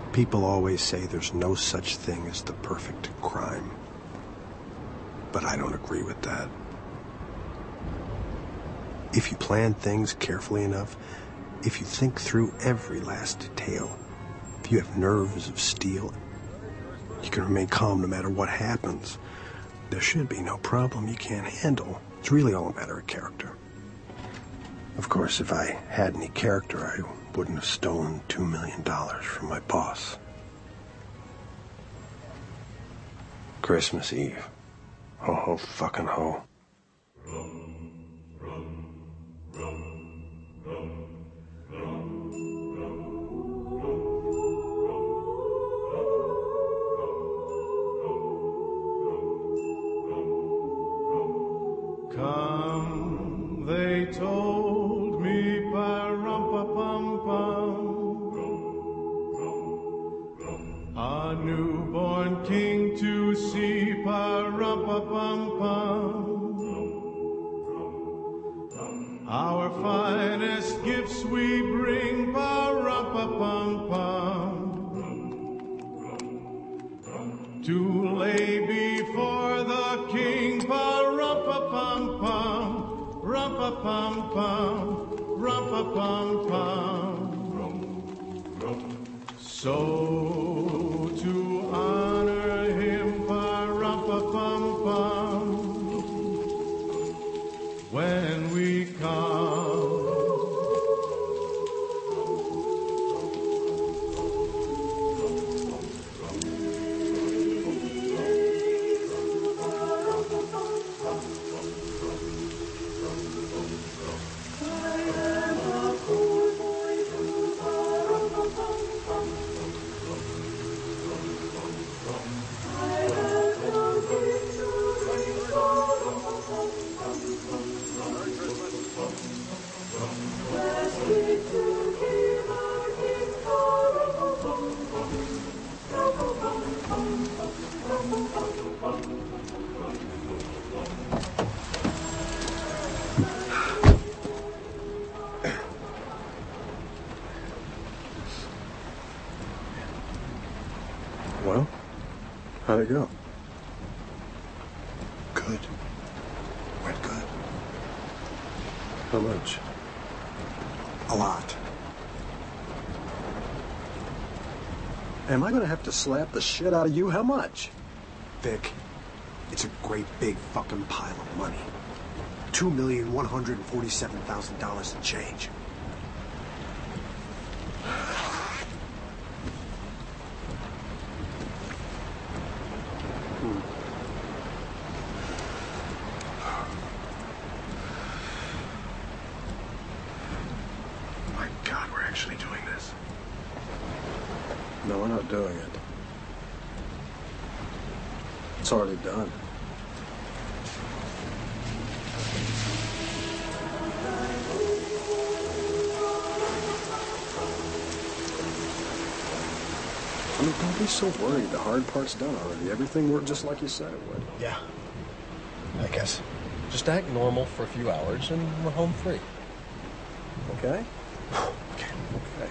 People always say there's no such thing as the perfect crime. But I don't agree with that. If you plan things carefully enough, if you think through every last detail, if you have nerves of steel, you can remain calm no matter what happens. There should be no problem you can't handle. It's really all a matter of character. Of course, if I had any character, I wouldn't have stolen $2 million from my boss. Christmas Eve. Ho ho fucking ho. Come, they told me, pa-rum-pa-pum-pum, a newborn king to see, pa-rum-pa-pum-pum. Our finest gifts we bring, pa-rum-pa-pum-pum, to lay before the king, pa-rum-pa-pum-pum. Rum-pa-pum-pum, rum-pa-pum-pum. So to honor him, pa-rum-pa-pum-pum, when we come. Well, how'd it go? Good. Went good. How much? A lot. Am I gonna have to slap the shit out of you? How much? Vic, it's a great big fucking pile of money. $2,147,000 and change. My God, we're actually doing this. No, we're not doing it. It's already done. I mean, don't be so worried. The hard part's done already. Everything worked just like you said it would. Yeah, I guess. Just act normal for a few hours and we're home free. Okay? Okay. Okay.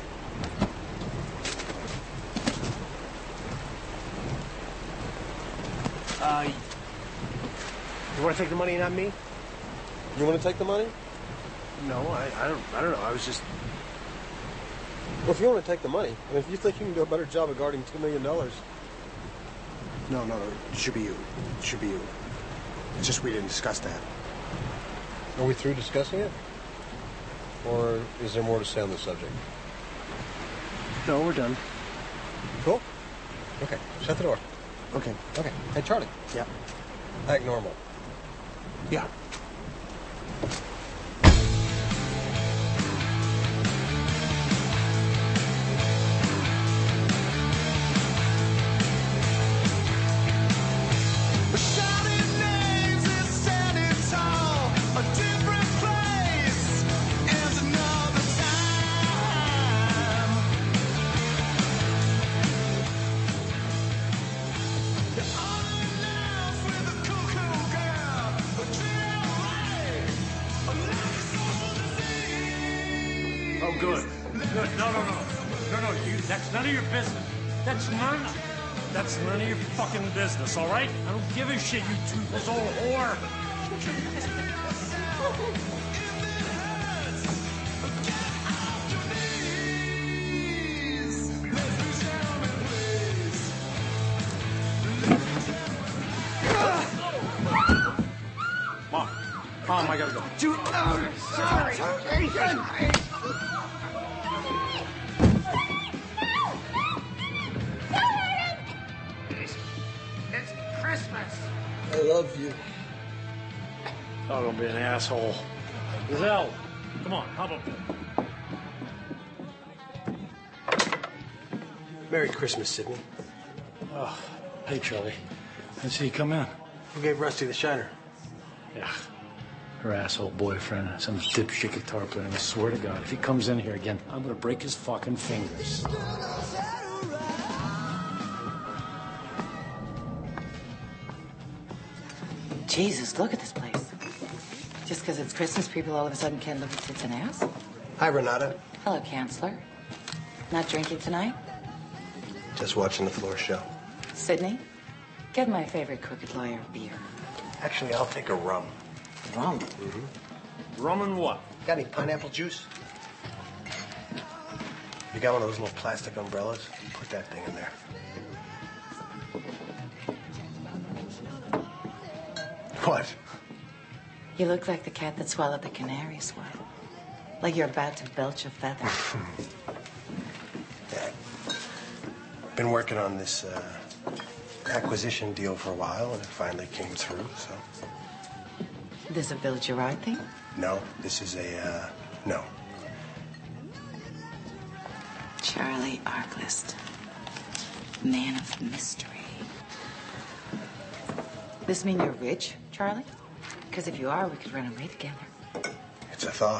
You want to take the money and not me? You want to take the money? No, I don't know. I was just... Well, if you want to take the money, I mean, if you think you can do a better job of guarding $2 million... No. It should be you. It should be you. It's just we didn't discuss that. Are we through discussing it? Or is there more to say on the subject? No, we're done. Cool. Okay, shut the door. Okay. Okay. Hey, Charlie. Yeah. Act normal. Yeah. Oh, good. Good. No. That's none of your business. That's none of your fucking business, all right? I don't give a shit, you toothless old whore. Mom, I gotta go. Dude, sorry. It's Christmas. I love you. Oh, don't be an asshole. Gazelle, come on, hop up there. Merry Christmas, Sidney. Oh, hey, Charlie. I see you come in. Who gave Rusty the shiner? Yeah. Her asshole boyfriend, some dipshit guitar player. And I swear to God, if he comes in here again, I'm gonna break his fucking fingers. Jesus, look at this place. Just because it's Christmas, people all of a sudden can't look at tits and ass? Hi, Renata. Hello, Counselor. Not drinking tonight? Just watching the floor show. Sydney, get my favorite crooked lawyer beer. Actually, I'll take a rum. Rum? Mm-hmm. Rum and what? Got any pineapple juice? You got one of those little plastic umbrellas? Put that thing in there. What? You look like the cat that swallowed the canary swat. Like you're about to belch a feather. Yeah. Been working on this acquisition deal for a while, and it finally came through, so. This a Bill Gerard thing? No, this is a, no. Charlie Arklist. Man of mystery. This mean you're rich, Charlie? Because if you are, we could run away together. It's a thought.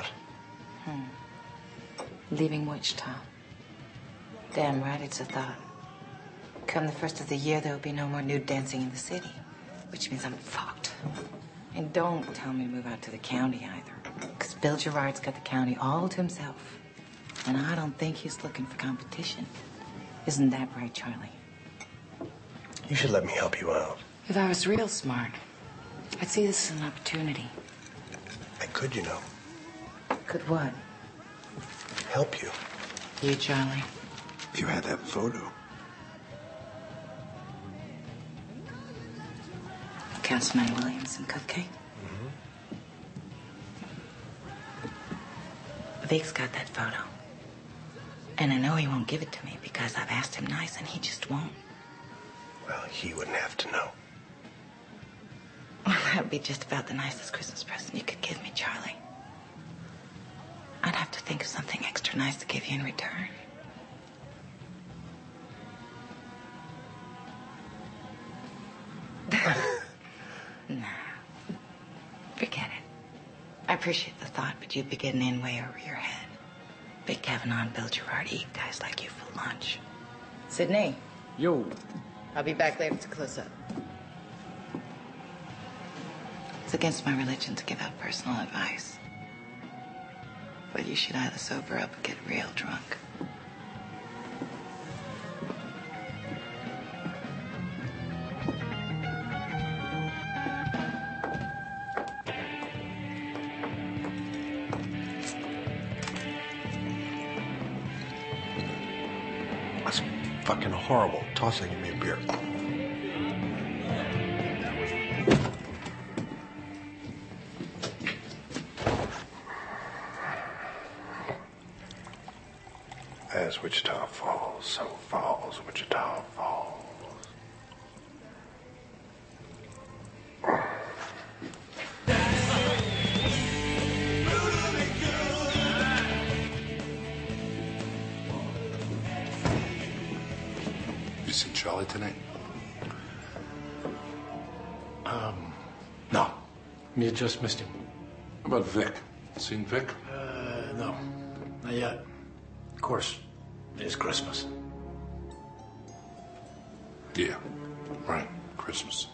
Leaving Wichita. Damn right it's a thought. Come the first of the year, there'll be no more nude dancing in the city. Which means I'm fucked. And don't tell me to move out to the county either. Because Bill Gerard's got the county all to himself. And I don't think he's looking for competition. Isn't that right, Charlie? You should let me help you out. If I was real smart, I'd see this as an opportunity. I could, you know. Could what? Help you. You, Charlie. If you had that photo. Councilman Williams and Cupcake? Vic's got that photo. And I know he won't give it to me because I've asked him nice and he just won't. Well, he wouldn't have to know. Well, that'd be just about the nicest Christmas present you could give me, Charlie. I'd have to think of something extra nice to give you in return. No. Forget it. I appreciate the thought, but you'd be getting in way over your head. Big Kavanaugh and Bill Gerard eat guys like you for lunch. Sydney. Yo. I'll be back later to close up. It's against my religion to give out personal advice. But you should either sober up or get real drunk. That's fucking horrible. Toss it, give me a beer. As Wichita falls, so falls Wichita falls. You see Charlie tonight? No. Me just missed him. How about Vic? Seen Vic? No. Not yet. Of course, it is Christmas. Yeah, right. Christmas.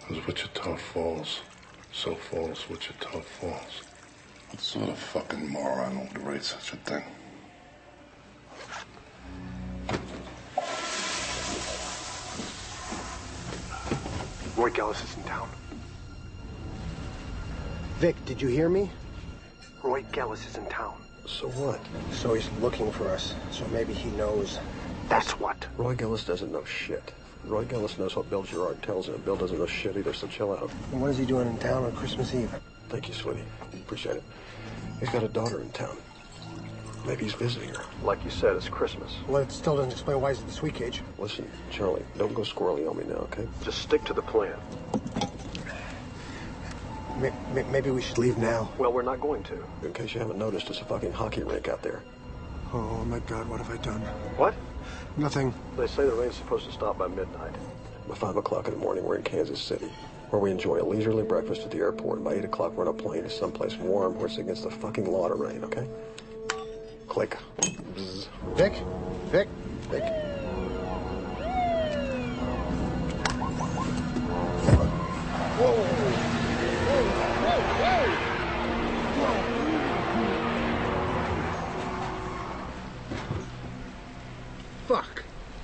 Because Wichita Falls. So falls, Wichita Falls. What sort of fucking moron would write such a thing? Roy Gellas is in town. Vic, did you hear me? Roy Gellas is in town. So what? So he's looking for us. So maybe he knows. That's what. Roy Gellas doesn't know shit. Roy Gellas knows what Bill Gerard tells him. Bill doesn't know shit either, so chill out. And what is he doing in town on Christmas Eve? Thank you, sweetie. Appreciate it. He's got a daughter in town. Maybe he's visiting her. Like you said, it's Christmas. Well, it still doesn't explain why he's at the Sweet Cage. Listen, Charlie, don't go squirrely on me now, okay? Just stick to the plan. Maybe we should leave now. Well, we're not going to. In case you haven't noticed, it's a fucking hockey rink out there. Oh, my God, what have I done? What? Nothing. They say the rain's supposed to stop by midnight. By 5 o'clock in the morning, we're in Kansas City, where we enjoy a leisurely breakfast at the airport. By 8 o'clock, we're on a plane to someplace warm where it's against the fucking law to rain, okay? Click. Bzz. Vic? Vic? Vic. Fuck.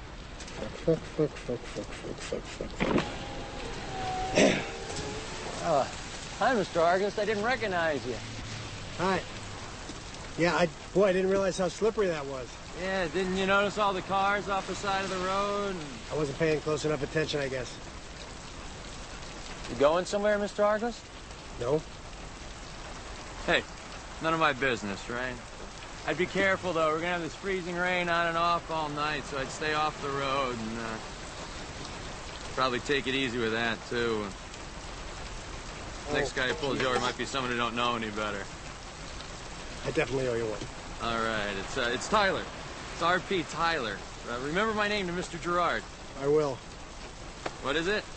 Hi, Mr. Argus. I didn't recognize you. Hi. Yeah, I didn't realize how slippery that was. Yeah, didn't you notice all the cars off the side of the road? I wasn't paying close enough attention, I guess. You going somewhere, Mr. Argus? No? Hey, none of my business, right? I'd be careful, though. We're gonna have this freezing rain on and off all night, so I'd stay off the road and, probably take it easy with that, too. Next guy who pulls you over might be someone who don't know any better. I definitely owe you one. All right, it's Tyler. It's R.P. Tyler. Remember my name to Mr. Gerard. I will. What is it?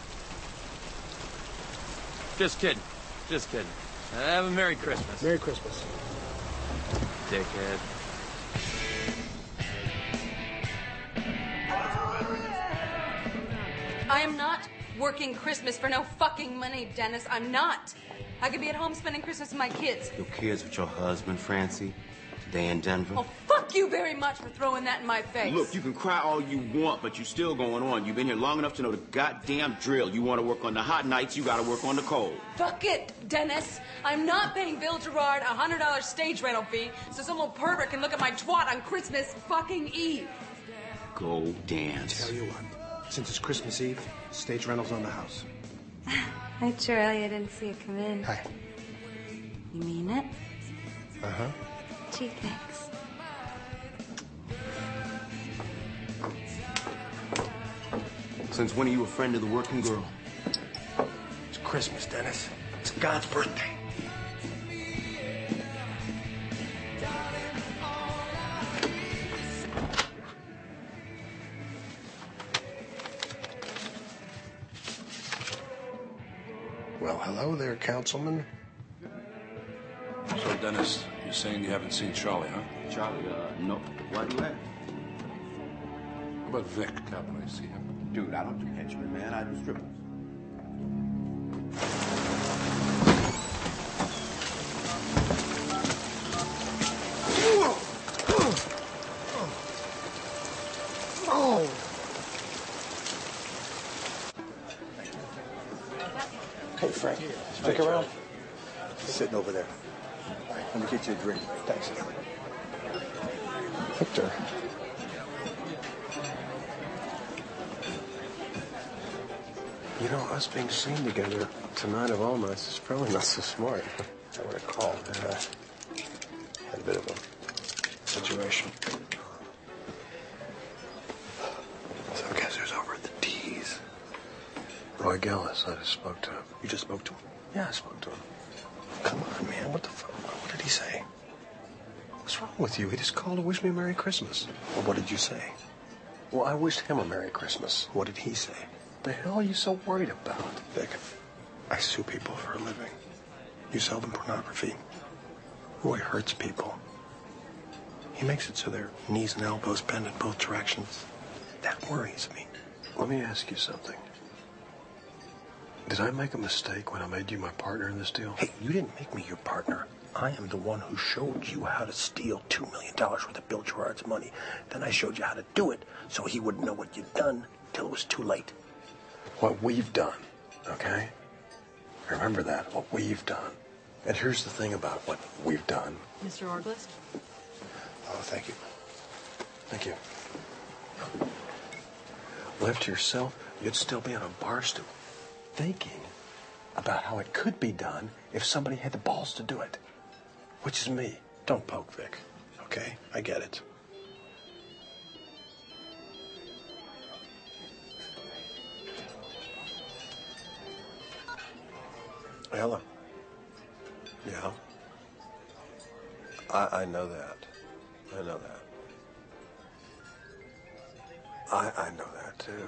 Just kidding. Just kidding. Have a Merry Christmas. Merry Christmas. Dickhead. I am not working Christmas for no fucking money, Dennis. I'm not. I could be at home spending Christmas with my kids. Your kids with your husband, Francie? Today in Denver? Oh, fuck you very much for throwing that in my face. Look, you can cry all you want, but you're still going on. You've been here long enough to know the goddamn drill. You want to work on the hot nights, you got to work on the cold. Fuck it, Dennis. I'm not paying Bill Gerard a $100 stage rental fee so some little pervert can look at my twat on Christmas fucking Eve. Go dance. Tell you what, since it's Christmas Eve, stage rental's on the house. Hi, Charlie. I didn't see you come in. Hi. You mean it? Uh-huh. Gee, thanks. Since when are you a friend of the working girl? It's Christmas, Dennis. It's God's birthday. Well, hello there, Councilman. So, Dennis, you're saying you haven't seen Charlie, huh? Charlie, no. Why do that? How about Vic? Haven't I see him? Dude, I don't do henchmen, man. I do strippers. Oh! Hey, Frank. Stick around. Sitting over there. All right, let me get you a drink. Thanks. Victor. You know, us being seen together tonight of all nights is probably not so smart. I would have called. Had a bit of a situation. So guess who's over at the T's? Roy Gellas, I just spoke to him. You just spoke to him? Yeah, I spoke to him. Come on, man. What the fuck? What did he say? What's wrong with you? He just called to wish me a Merry Christmas. Well, what did you say? Well, I wished him a Merry Christmas. What did he say? The hell are you so worried about? Vic, I sue people for a living. You sell them pornography. Roy hurts people. He makes it so their knees and elbows bend in both directions. That worries me. Let me ask you something. Did I make a mistake when I made you my partner in this deal? Hey, you didn't make me your partner. I am the one who showed you how to steal $2 million worth of Bill Gerard's money. Then I showed you how to do it so he wouldn't know what you'd done till it was too late. What we've done, okay? Remember that, what we've done. And here's the thing about what we've done. Mr. Arglist? Oh, thank you. Thank you. Left to yourself, you'd still be on a bar stool thinking about how it could be done if somebody had the balls to do it. Which is me. Don't poke, Vic. Okay? I get it. Ella. Yeah? I know that. I know that. I know that, too.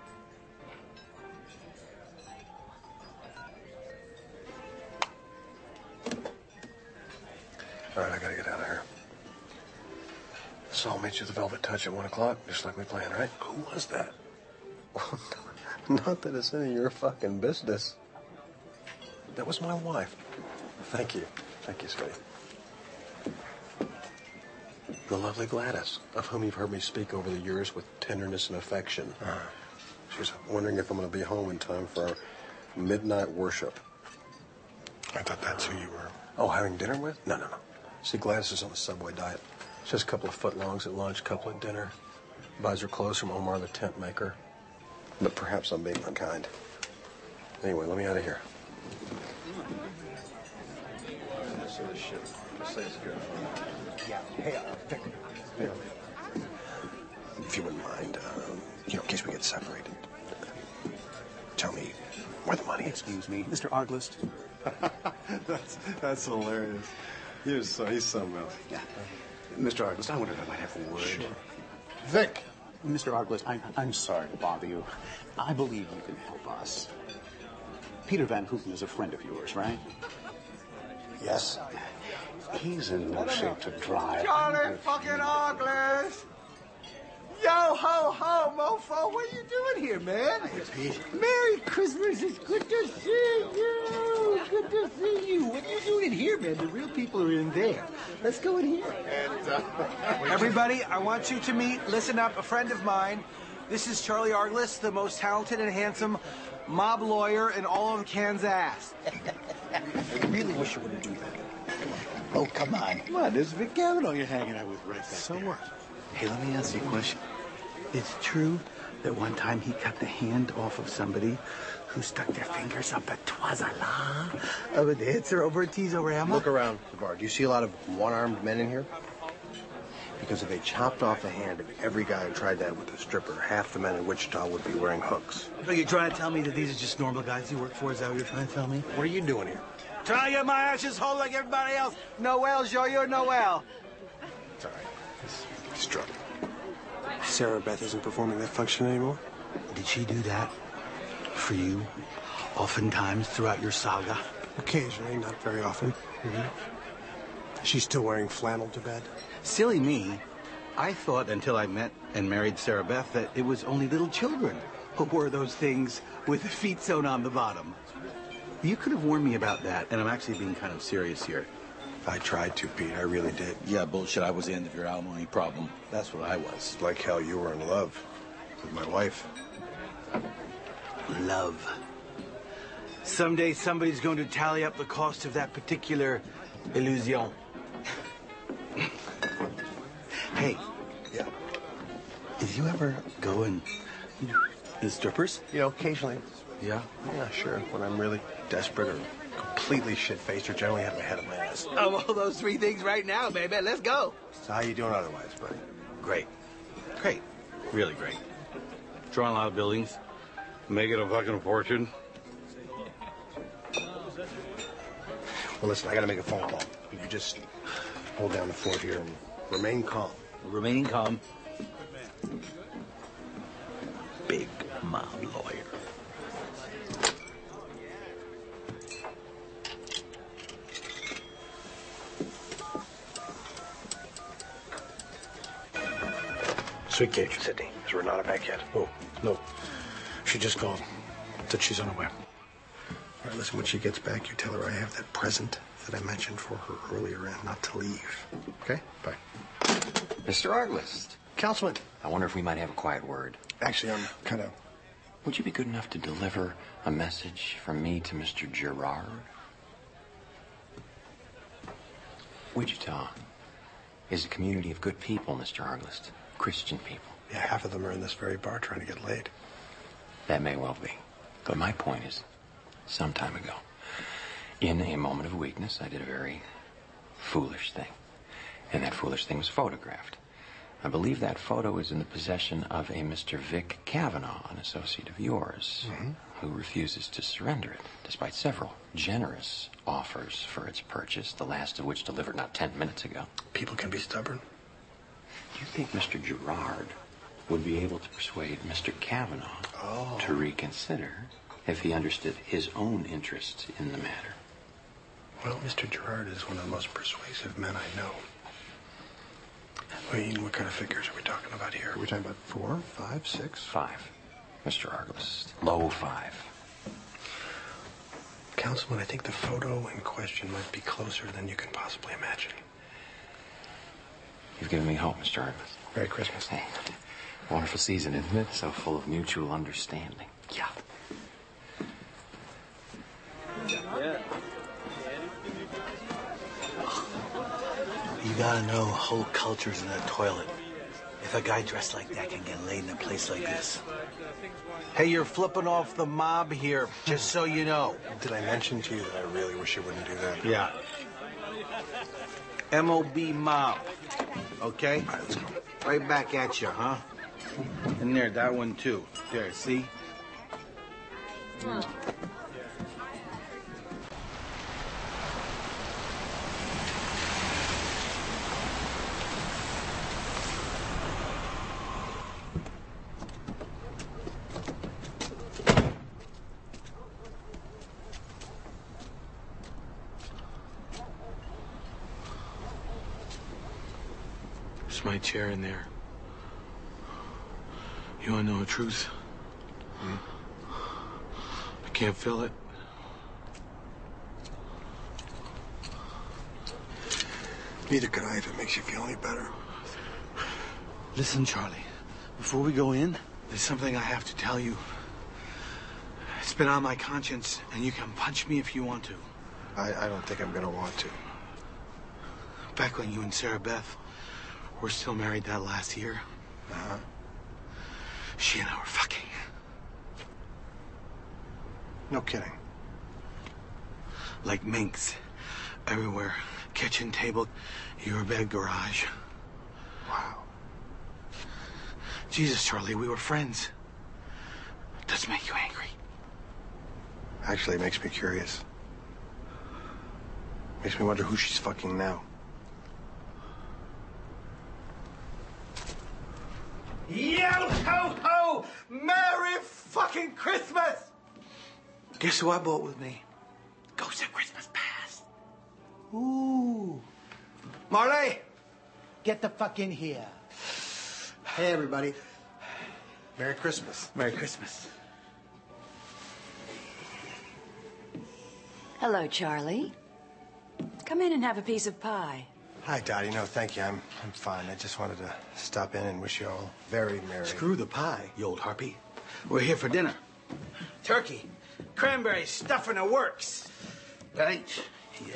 All right, I gotta get out of here. So I'll meet you at the Velvet Touch at 1 o'clock, just like we planned, right? Who was that? Not that it's any of your fucking business. That was my wife. Thank you. Thank you, sweetie. The lovely Gladys, of whom you've heard me speak over the years with tenderness and affection. She's wondering if I'm going to be home in time for our midnight worship. I thought that's who you were. Oh, having dinner with? No. See, Gladys is on the Subway diet. She has a couple of footlongs at lunch, a couple at dinner. Buys her clothes from Omar the tent maker. But perhaps I'm being unkind. Anyway, let me out of here. Yeah. Hey, Vic. If you wouldn't mind, in case we get separated, tell me where the money is. Excuse me, Mr. Arglist. That's hilarious. He's something else. Yeah. Mr. Arglist, I wonder if I might have a word. Sure. Vic! Mr. Arglist, I'm sorry to bother you. I believe you can help us. Peter Van Houten is a friend of yours, right? Yes. He's in no shape to drive. Charlie fucking Arglist! Yo, ho, ho, mofo, what are you doing here, man? Merry Christmas, it's good to see you. Good to see you. What are you doing in here, man? The real people are in there. Let's go in here. Everybody, I want you to meet, listen up, a friend of mine. This is Charlie Arglist, the most talented and handsome mob lawyer in all of Kansas. I really wish you wouldn't do that. Oh, come on. Come on, there's Vic Cavanaugh you're hanging out with right back So there. what? Hey, let me ask you a question. It's true that one time he cut the hand off of somebody who stuck their fingers up a Twazala of a dancer over at Teasorama? Look around the bar. Do you see a lot of one-armed men in here? Because if they chopped off the hand of every guy who tried that with a stripper, half the men in Wichita would be wearing hooks. So you're trying to tell me that these are just normal guys you work for? Is that what you're trying to tell me? What are you doing here? Trying to get my ashes whole like everybody else. Noel, show you Noel. It's all right. He's drunk. Sarah Beth isn't performing that function anymore? Did she do that for you oftentimes throughout your saga? Occasionally, not very often. She's still wearing flannel to bed? Silly me. I thought until I met and married Sarah Beth that it was only little children who wore those things with the feet sewn on the bottom. You could have warned me about that, and I'm actually being kind of serious here. I tried to, Pete. I really did. Yeah, bullshit. I was the end of your alimony problem. That's what I was. Like hell, you were in love with my wife. Love. Someday somebody's going to tally up the cost of that particular illusion. Hey. Yeah. Did you ever go and the strippers? Occasionally. Yeah? Yeah, sure. When I'm really desperate or completely shit-faced or generally have my head up my ass. Oh, well, those three things right now, baby. Let's go. So how you doing otherwise, buddy? Great. Great. Really great. Drawing a lot of buildings. Making a fucking fortune. Well, listen, I gotta make a phone call. You just hold down the fort here and remain calm. Remaining calm. Big mob lawyer. Sweet cake, Sydney. Is Renata back yet? Oh, no. She just called. Said she's on her way. All right, listen, when she gets back, you tell her I have that present that I mentioned for her earlier and not to leave. Okay? Bye. Mr. Arglist. Councilman. I wonder if we might have a quiet word. Actually, I'm kind of... Would you be good enough to deliver a message from me to Mr. Gerard? Wichita is a community of good people, Mr. Arglist. Christian people. Yeah, half of them are in this very bar trying to get laid. That may well be. But my point is, some time ago, in a moment of weakness, I did a very foolish thing. And that foolish thing was photographed. I believe that photo is in the possession of a Mr. Vic Kavanaugh, an associate of yours, who refuses to surrender it, despite several generous offers for its purchase, the last of which delivered not 10 minutes ago. People can be stubborn. Do you think Mr. Gerard would be able to persuade Mr. Kavanaugh to reconsider if he understood his own interests in the matter? Well, Mr. Gerard is one of the most persuasive men I know. Wait, what kind of figures are we talking about here? Are we talking about 4, 5, 6? 5, Mr. Arglist. Low 5. Councilman, I think the photo in question might be closer than you can possibly imagine. You've given me hope, Mr. Arglist. Merry Christmas. Hey, wonderful season, isn't it? So full of mutual understanding. Yeah. You gotta know whole culture's in that toilet. If a guy dressed like that can get laid in a place like this. Hey, you're flipping off the mob here, just so you know. Did I mention to you that I really wish you wouldn't do that? Yeah. M.O.B. mob. Okay? All right, let's go. Right back at you, huh? And there, that one too. There, see? There's my chair in there. You wanna know the truth? I can't feel it. Neither could I if it makes you feel any better. Listen, Charlie. Before we go in, there's something I have to tell you. It's been on my conscience, and you can punch me if you want to. I don't think I'm gonna want to. Back when you and Sarah Beth were still married that last year, she and I were fucking. No kidding. Like minks. Everywhere. Kitchen table, your bed, garage. Wow. Jesus, Charlie, we were friends. Does it make you angry? Actually, it makes me curious. Makes me wonder who she's fucking now. Yo ho ho! Merry fucking Christmas! Guess who I brought with me? Ghost of Christmas Past. Ooh. Marley, get the fuck in here. Hey, everybody. Merry Christmas. Merry Christmas. Hello, Charlie. Come in and have a piece of pie. Hi, Dottie. No, thank you. I'm fine. I just wanted to stop in and wish you all very merry. Screw the pie, you old harpy. We're here for dinner. Turkey, cranberry stuffing the works. Right? Yeah.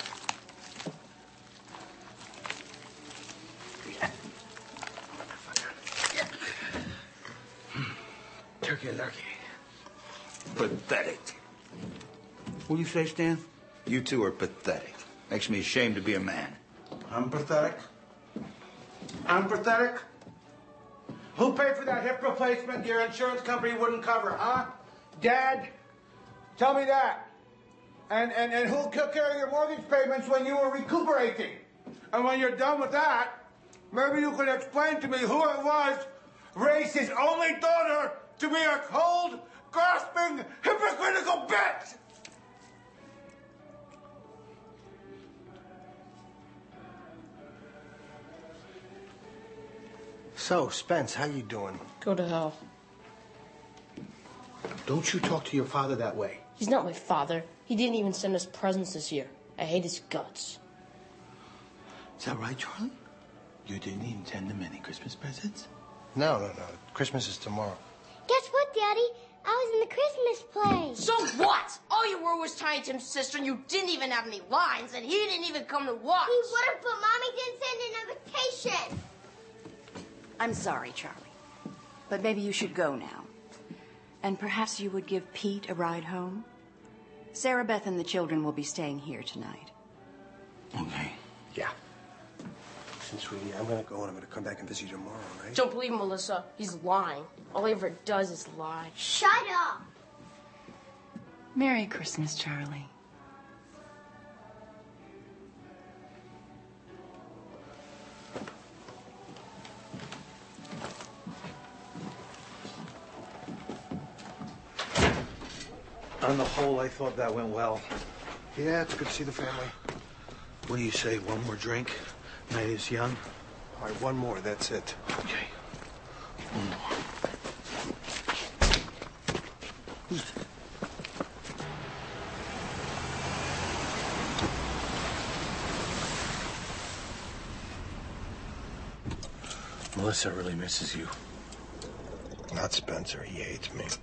Turkey lurkey. Pathetic. What do you say, Stan? You two are pathetic. Makes me ashamed to be a man. I'm pathetic. I'm pathetic. Who paid for that hip replacement your insurance company wouldn't cover, huh? Dad? Tell me that. And who took care of your mortgage payments when you were recuperating? And when you're done with that, maybe you could explain to me who it was raised his only daughter to be a cold, grasping, hypocritical bitch! So, Spence, how you doing? Go to hell. Don't you talk to your father that way. He's not my father. He didn't even send us presents this year. I hate his guts. Is that right, Charlie? You didn't even send them any Christmas presents? No. Christmas is tomorrow. Guess what, Daddy? I was in the Christmas play. So what? All you were was Tiny Tim's sister, and you didn't even have any lines, and he didn't even come to watch. He would have, but Mommy didn't send an invitation. I'm sorry, Charlie. But maybe you should go now. And perhaps you would give Pete a ride home? Sarah Beth and the children will be staying here tonight. Okay. Yeah. Listen, sweetie, I'm gonna go and I'm gonna come back and visit you tomorrow, right? Don't believe him, Melissa. He's lying. All he ever does is lie. Shut up. Merry Christmas, Charlie. On the whole, I thought that went well. Yeah, it's good to see the family. What do you say, one more drink? Night is young. All right, one more, that's it. Okay. One more. Melissa really misses you. Not Spencer, he hates me.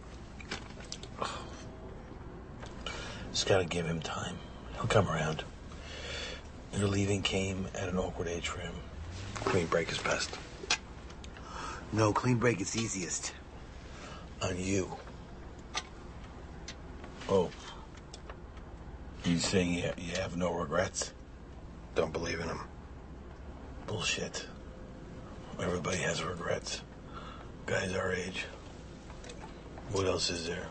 Just gotta give him time. He'll come around. Your leaving came at an awkward age for him. Clean break is best. No, clean break is easiest. On you. Oh. You saying you have no regrets? Don't believe in him. Bullshit. Everybody has regrets. Guys our age. What else is there?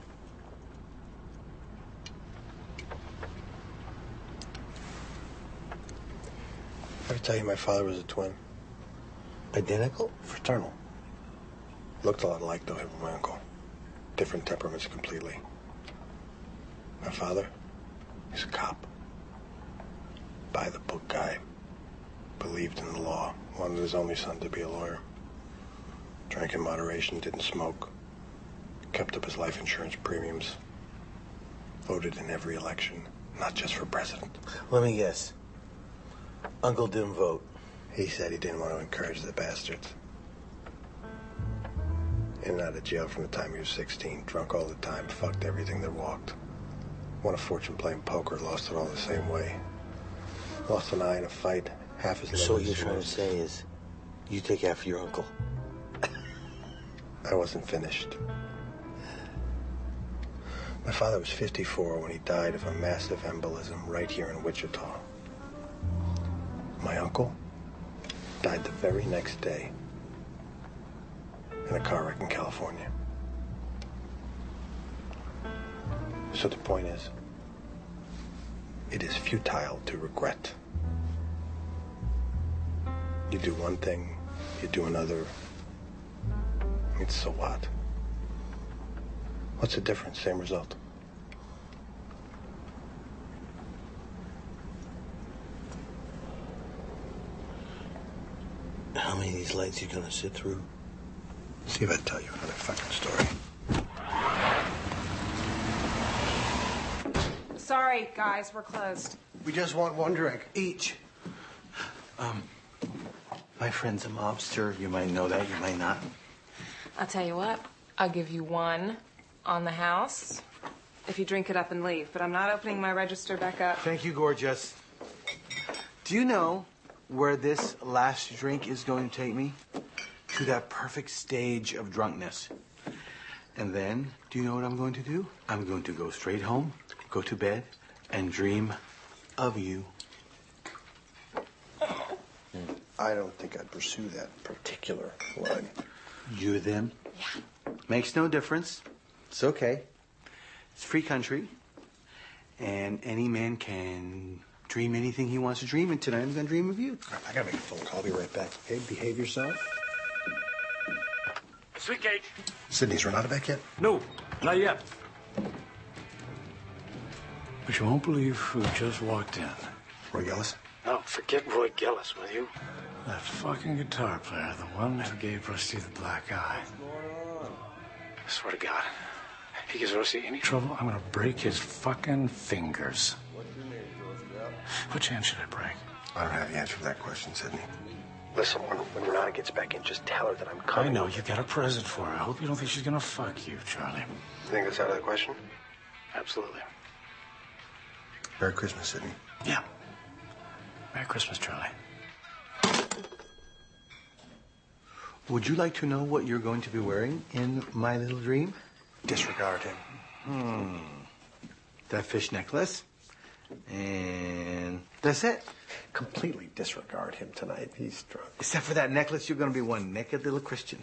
Ever tell you my father was a twin? Identical? Fraternal. Looked a lot alike, though, him and my uncle. Different temperaments completely. My father, he's a cop. By the book guy. Believed in the law. Wanted his only son to be a lawyer. Drank in moderation, didn't smoke. Kept up his life insurance premiums. Voted in every election, not just for president. Let me guess. Uncle didn't vote. He said he didn't want to encourage the bastards. In and out of jail from the time he was 16. Drunk all the time. Fucked everything that walked. Won a fortune playing poker. Lost it all the same way. Lost an eye in a fight. Half his liver. So what you're trying to say is you take after your uncle. I wasn't finished. My father was 54 when he died of a massive embolism right here in Wichita. My uncle died the very next day in a car wreck in California. So the point is, it is futile to regret. You do one thing, you do another. I mean, so what? What's the difference? Same result. How many of these lights you gonna sit through? See if I tell you another fucking story. Sorry, guys, we're closed. We just want one drink. Each. My friend's a mobster. You might know that, you might not. I'll tell you what, I'll give you one on the house if you drink it up and leave, but I'm not opening my register back up. Thank you, gorgeous. Do you know where this last drink is going to take me? To that perfect stage of drunkenness. And then, do you know what I'm going to do? I'm going to go straight home, go to bed, and dream of you. I don't think I'd pursue that particular line. You, them? Yeah. Makes no difference. It's okay. It's a free country. And any man can dream anything he wants to dream, and tonight I'm going to dream of you. I gotta make a phone call. I'll be right back. Okay, behave yourself. Sweet cake. Sydney's Renata back yet? No, not yet. But you won't believe who just walked in. Roy Gillis? No, forget Roy Gillis, will you? That fucking guitar player, the one who gave Rusty the black eye. I swear to God, He gives Rosie any trouble, I'm gonna break his fucking fingers. What's your name, George? Which hand should I break? I don't have the answer to that question, Sidney. Listen, when Renata gets back in, just tell her that I'm I coming. know, you got a present for her. I hope you don't think she's gonna fuck you, Charlie. You think that's out of the question? Absolutely. Merry Christmas, Sidney. Yeah. Merry Christmas, Charlie. Would you like to know what you're going to be wearing in My Little Dream? Disregard him. That fish necklace. And that's it. Completely disregard him tonight. He's drunk. Except for that necklace, you're going to be one naked little Christian.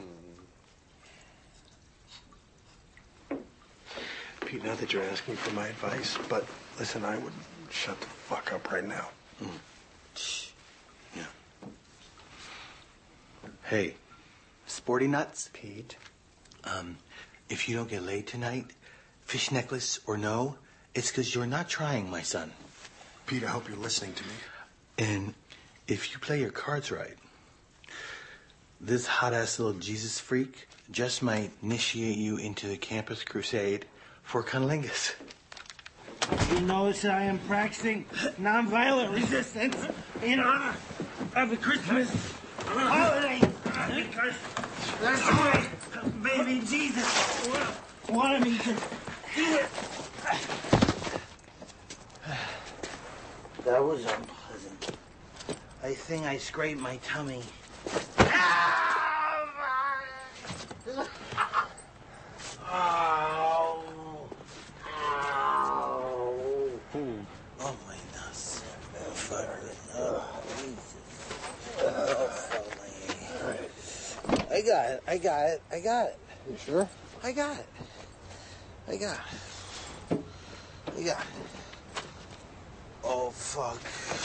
Pete, not that you're asking for my advice, but listen, I would shut the fuck up right now. Yeah. Hey, sporty nuts. Pete. If you don't get laid tonight, fish necklace or no, it's because you're not trying, my son. Pete, I hope you're listening to me. And if you play your cards right, this hot-ass little Jesus freak just might initiate you into the campus crusade for cunnilingus. You notice that I am practicing nonviolent resistance in honor of the Christmas holiday. Because that's why baby Jesus wanted me to do it. That was unpleasant. I think I scraped my tummy. Ow. Ow. Oh, my nuts. I got it. You sure? I got it. Oh, fuck.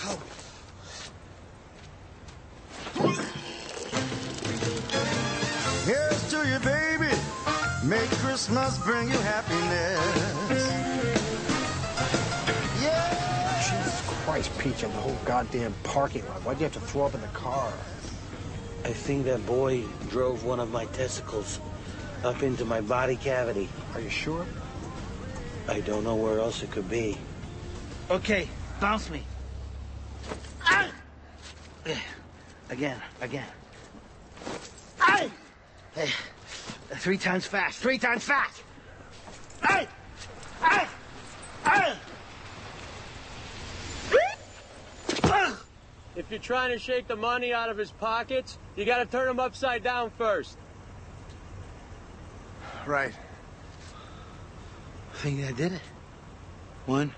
Here's to you, baby. May Christmas bring you happiness. Yeah. Jesus Christ, Pete, you have the whole goddamn parking lot. Why'd you have to throw up in the car? I think that boy drove one of my testicles up into my body cavity. Are you sure? I don't know where else it could be. Okay, bounce me. Ah! Again. Hey, 3 times fast. Hey! If you're trying to shake the money out of his pockets, you gotta turn him upside down first. Right. I think I did it. 1,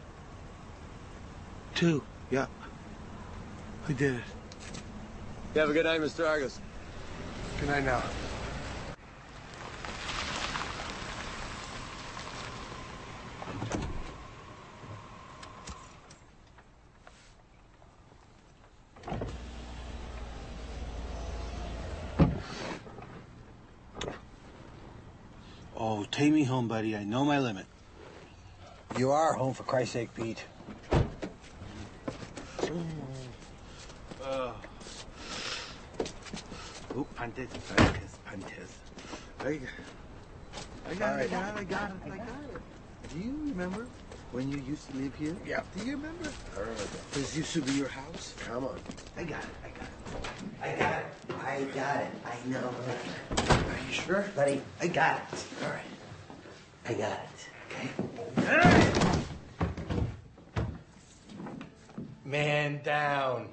2. Yeah. I did it. You have a good night, Mr. Argus. Good night now. Oh, take me home, buddy. I know my limit. You are home, for Christ's sake, Pete. Oh, pantes. I got it. Do you remember when you used to live here? Yeah. Do you remember? I remember. This used to be your house? Come on. I got it. I know. Are you sure? Buddy, I got it. All right. I got it. Okay? Man down.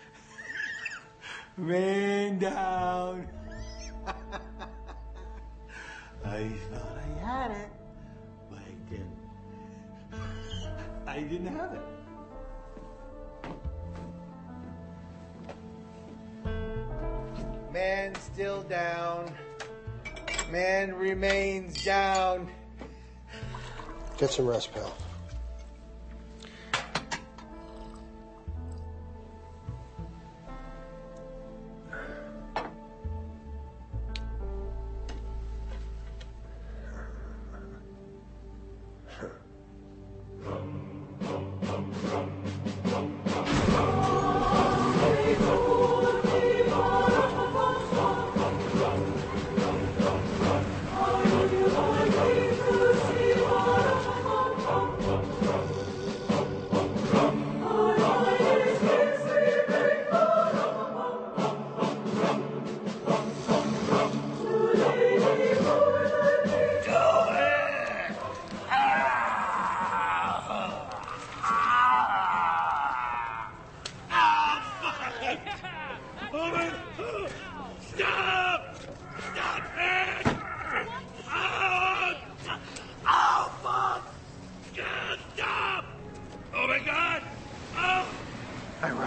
Man down. I thought I had it, but I didn't. I didn't have it. Man still down. Man remains down. Get some rest, pal.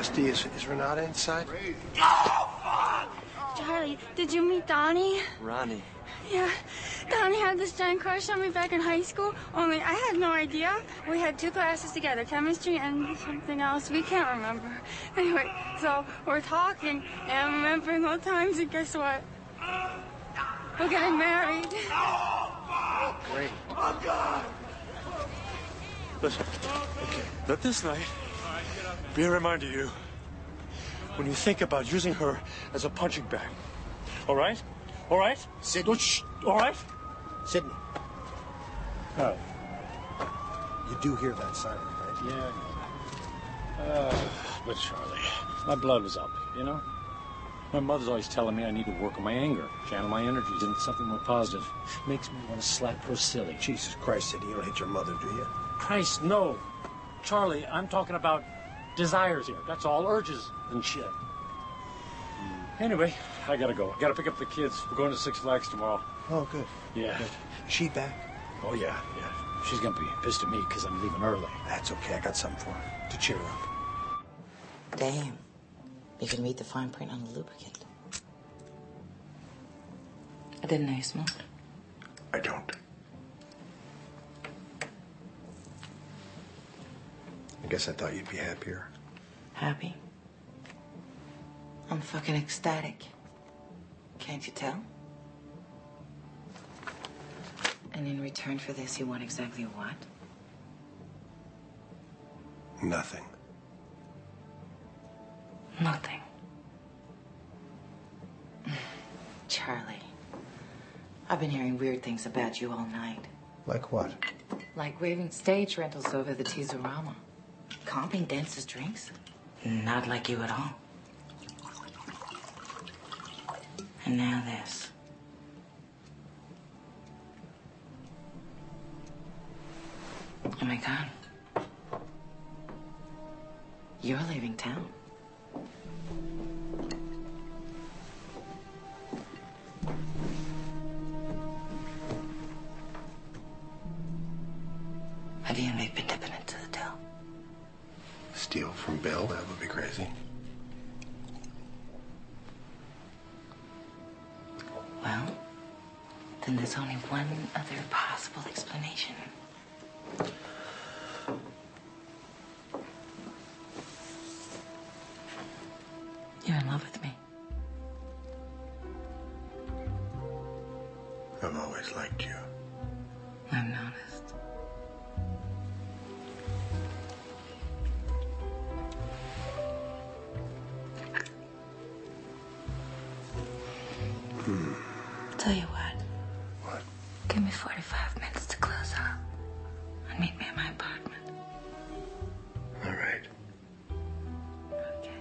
Christy, is Renata inside? Charlie, did you meet Donnie? Ronnie. Yeah, Donnie had this giant crush on me back in high school, only I had no idea. We had 2 classes together, chemistry and something else. We can't remember. Anyway, so we're talking, and I'm remembering old times, and guess what? We're getting married. Great. Oh, God. Listen, let this night be a reminder to you when you think about using her as a punching bag. All right? All right? Sidney. Don't all right? Sidney. Oh. You do hear that siren, right? Yeah. But Charlie, my blood was up, you know? My mother's always telling me I need to work on my anger, channel my energies into something more positive. Makes me want to slap her silly. Jesus Christ, Sidney, you don't hate your mother, do you? Christ, no. Charlie, I'm talking about desires here. That's all, urges and shit. Anyway, I gotta go. I gotta pick up the kids. We're going to Six Flags tomorrow. Oh, good. Yeah. Good. Is she back? Oh, yeah. She's gonna be pissed at me because I'm leaving early. That's okay. I got something for her to cheer her up. Damn. You can read the fine print on the lubricant. I didn't know you smoked. I don't. I guess I thought you'd be happier. Happy? I'm fucking ecstatic. Can't you tell? And in return for this, you want exactly what? Nothing. Nothing. Charlie, I've been hearing weird things about you all night. Like what? Like waiving stage rentals over the Teaserama. Comping dancers' drinks. Not like you at all. And now this. Oh my God. You're leaving town. Have you and me been dipping into the dough? Steal from Bill? That would be crazy. Well, then there's only one other possible explanation. You're in love with me. I've always liked you. I've noticed. Tell you what. What? Give me 45 minutes to close up. And meet me at my apartment. All right. Okay.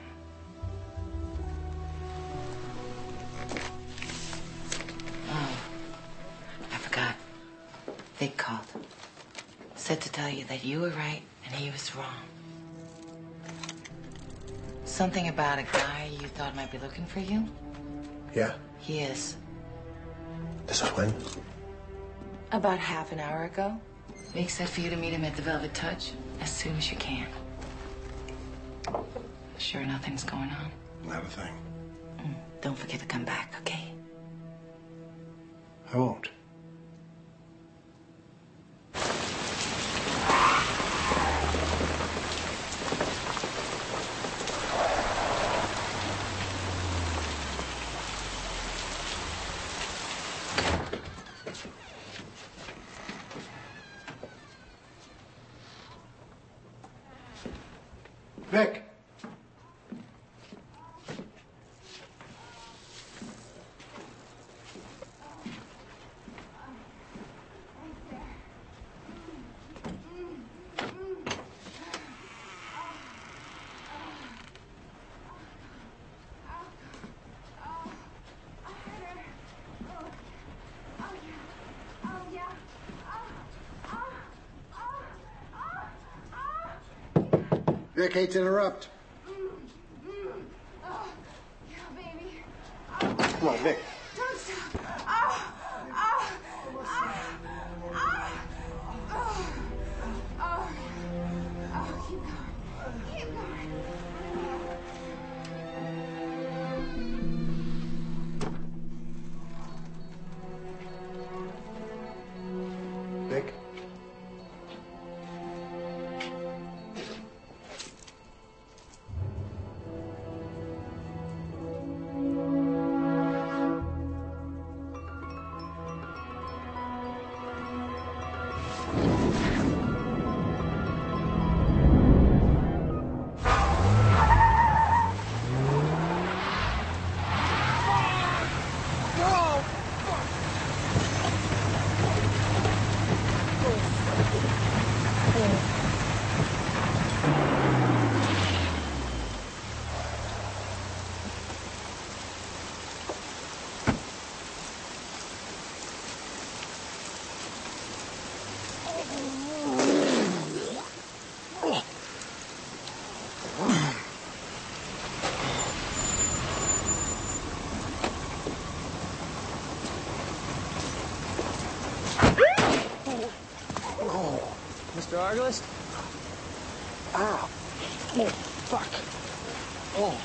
Oh, I forgot. Vic called. Said to tell you that you were right and he was wrong. Something about a guy you thought might be looking for you? Yeah? He is. This is when? About half an hour ago. Vic said for you to meet him at the Velvet Touch as soon as you can. Sure nothing's going on? Not a thing. Don't forget to come back, okay? I won't. Vic! Vic, hate to interrupt. Oh, yeah, baby. Come on, Vic. Don't stop. Oh, oh, oh, oh, oh, oh, keep going. Keep going. Mr. Arglist? Ow. Oh, fuck. Oh.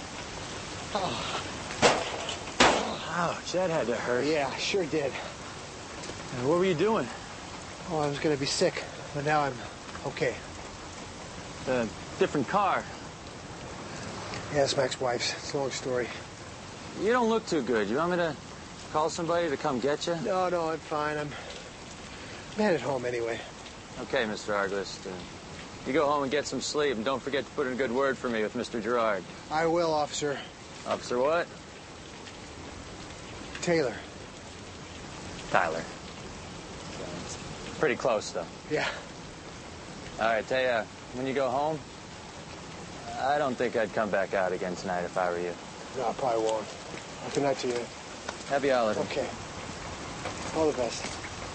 Ouch, that had to hurt. Yeah, sure did. And what were you doing? Oh, I was gonna be sick, but now I'm okay. Different car. Yeah, it's Mac's wife's. It's a long story. You don't look too good. You want me to call somebody to come get you? No, I'm fine. I'm headed home anyway. Okay, Mr. Arglist. You go home and get some sleep, and don't forget to put in a good word for me with Mr. Gerard. I will, officer. Officer what? Taylor. Tyler. Pretty close, though. Yeah. All right, tell ya, when you go home, I don't think I'd come back out again tonight if I were you. No, I probably won't. Good night to you. Happy holiday. Okay. All the best.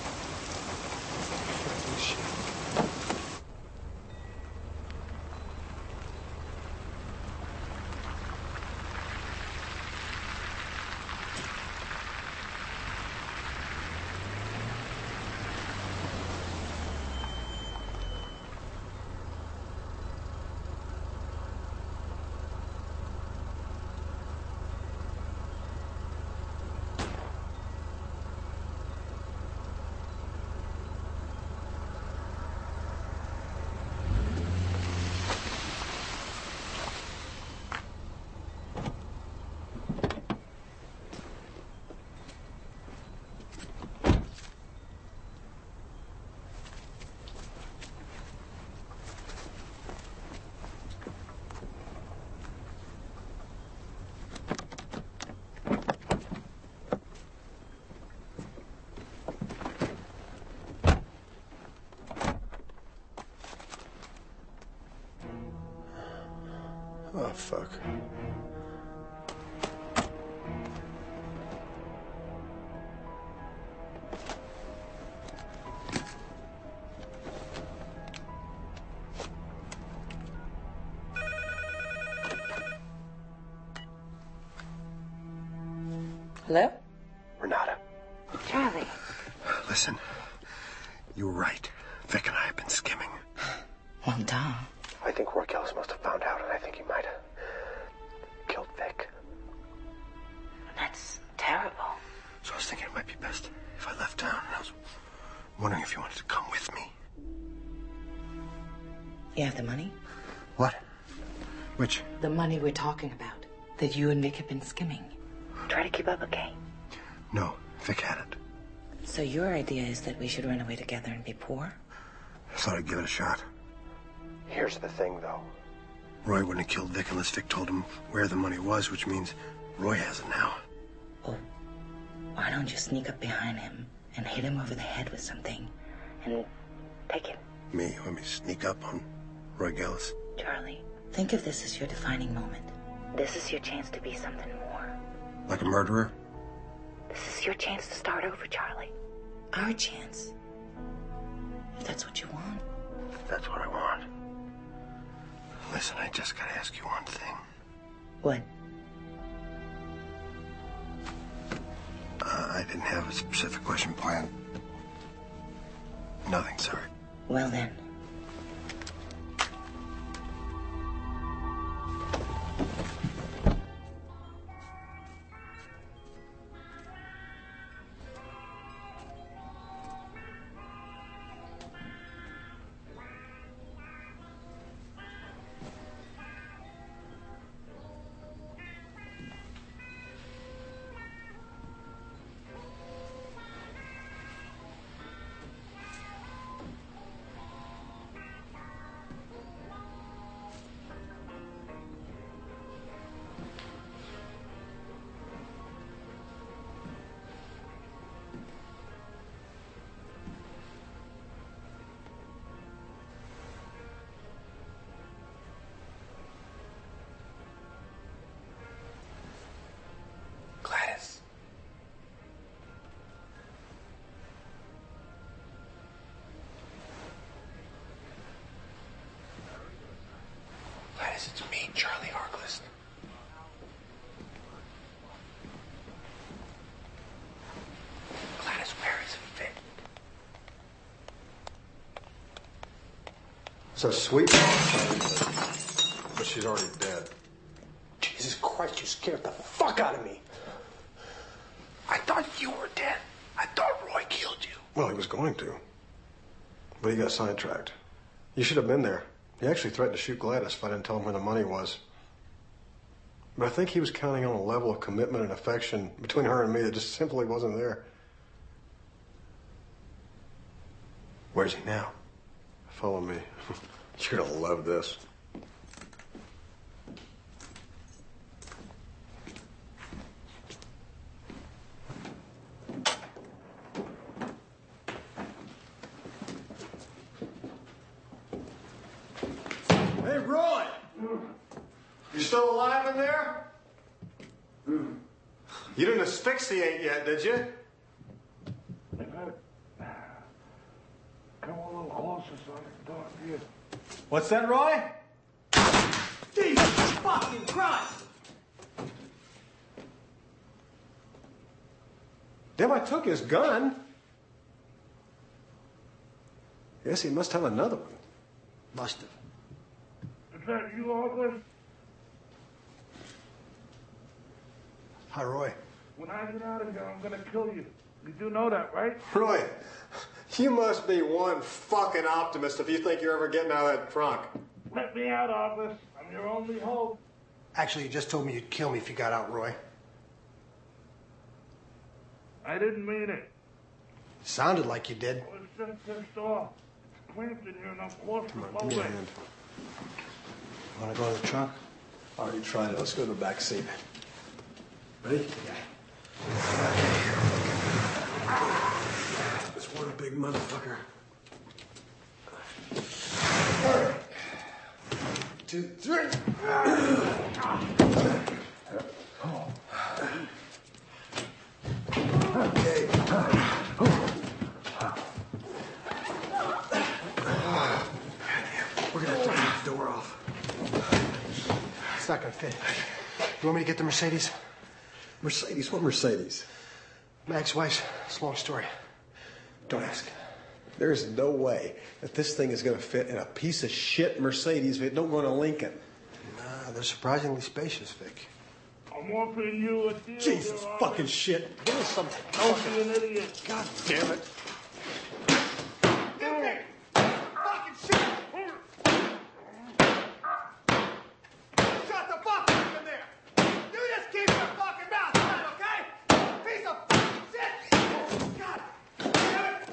Oh, fuck. Hello? Renata, Charlie. listen. You were right. Vic and I have been skimming. Well, duh. I think Roy Gillis must have found out, and I think he might have killed Vic. That's terrible. So I was thinking it might be best if I left town, and I was wondering if you wanted to come with me. You have the money? What? Which? The money we're talking about. That you and Vic have been skimming. Try to keep up, okay? No, Vic had it. So your idea is that we should run away together and be poor? I thought I'd give it a shot. Here's the thing, though. Roy wouldn't have killed Vic unless Vic told him where the money was, which means Roy has it now. Oh, why don't you sneak up behind him and hit him over the head with something and take it? Me? You want me to sneak up on Roy Gillis? Charlie, think of this as your defining moment. This is your chance to be something more. Like a murderer? This is your chance to start over, Charlie. Our chance. If that's what you want. That's what I want. Listen, I just gotta ask you one thing. What? I didn't have a specific question planned. Nothing, sorry. Well then. Gladys. Gladys, it's me, Charlie Arglist. Gladys, where is Vic? It's a sweet mom, but she's already dead. Jesus Christ, you scared the fuck out of me. I thought you were dead. I thought Roy killed you. Well, he was going to. But he got sidetracked. You should have been there. He actually threatened to shoot Gladys if I didn't tell him where the money was. But I think he was counting on a level of commitment and affection between her and me that just simply wasn't there. Where's he now? Follow me. You're gonna love this. Hey, Roy! You still alive in there? You didn't asphyxiate yet, did you? Come a little closer so I can talk to you. What's that, Roy? Jesus fucking Christ! Damn, I took his gun. Yes, he must have another one. Must have. Is that you, Ogden? Hi, Roy. When I get out of here, I'm gonna kill you. You do know that, right? Roy, you must be one fucking optimist if you think you're ever getting out of that trunk. Let me out, Ogden. I'm your only hope. Actually, you just told me you'd kill me if you got out, Roy. I didn't mean it. Sounded like you did. I was just pissed off. It's clamped in here and I'm claustrophobic. Give me a hand. Want to go to the trunk? I already tried it. Let's go to the back seat. Ready? It's one big motherfucker. 2, 3. Okay. We're gonna have to take the door off. It's not gonna fit. You want me to get the Mercedes? Mercedes? What Mercedes? Mag's wife's. It's a long story. Don't ask. There's no way that this thing is going to fit in a piece of shit Mercedes if it don't go to Lincoln. Nah, they're surprisingly spacious, Vic. I'm offering you a deal. Jesus fucking shit. Give us some. Don't be an idiot. God damn it. Give me! Fucking shit! Shut the fuck up in there! You just keep your fucking mouth shut, okay? Piece of fucking shit! God damn it!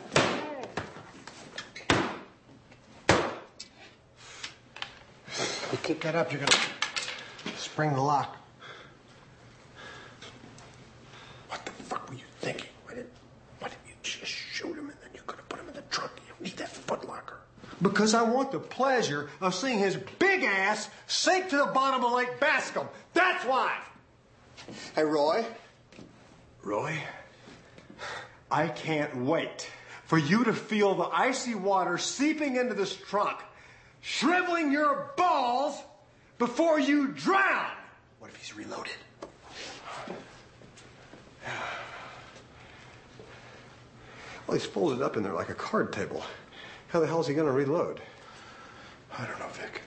You keep that up, you're gonna spring the lock. What the fuck were you thinking? Why didn't you just shoot him and then you could have put him in the trunk? You don't need that footlocker. Because I want the pleasure of seeing his big ass sink to the bottom of Lake Bascom. That's why. Hey, Roy. Roy, I can't wait for you to feel the icy water seeping into this trunk, shriveling your balls before you drown. What if he's reloaded? Well, he's folded up in there like a card table. How the hell is he going to reload? I don't know, Vic.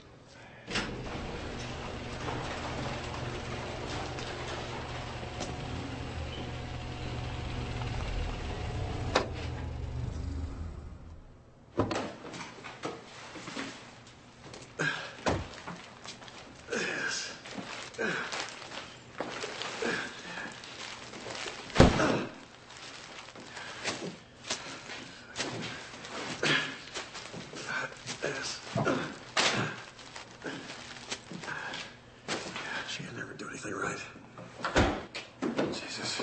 She can never do anything right. Jesus.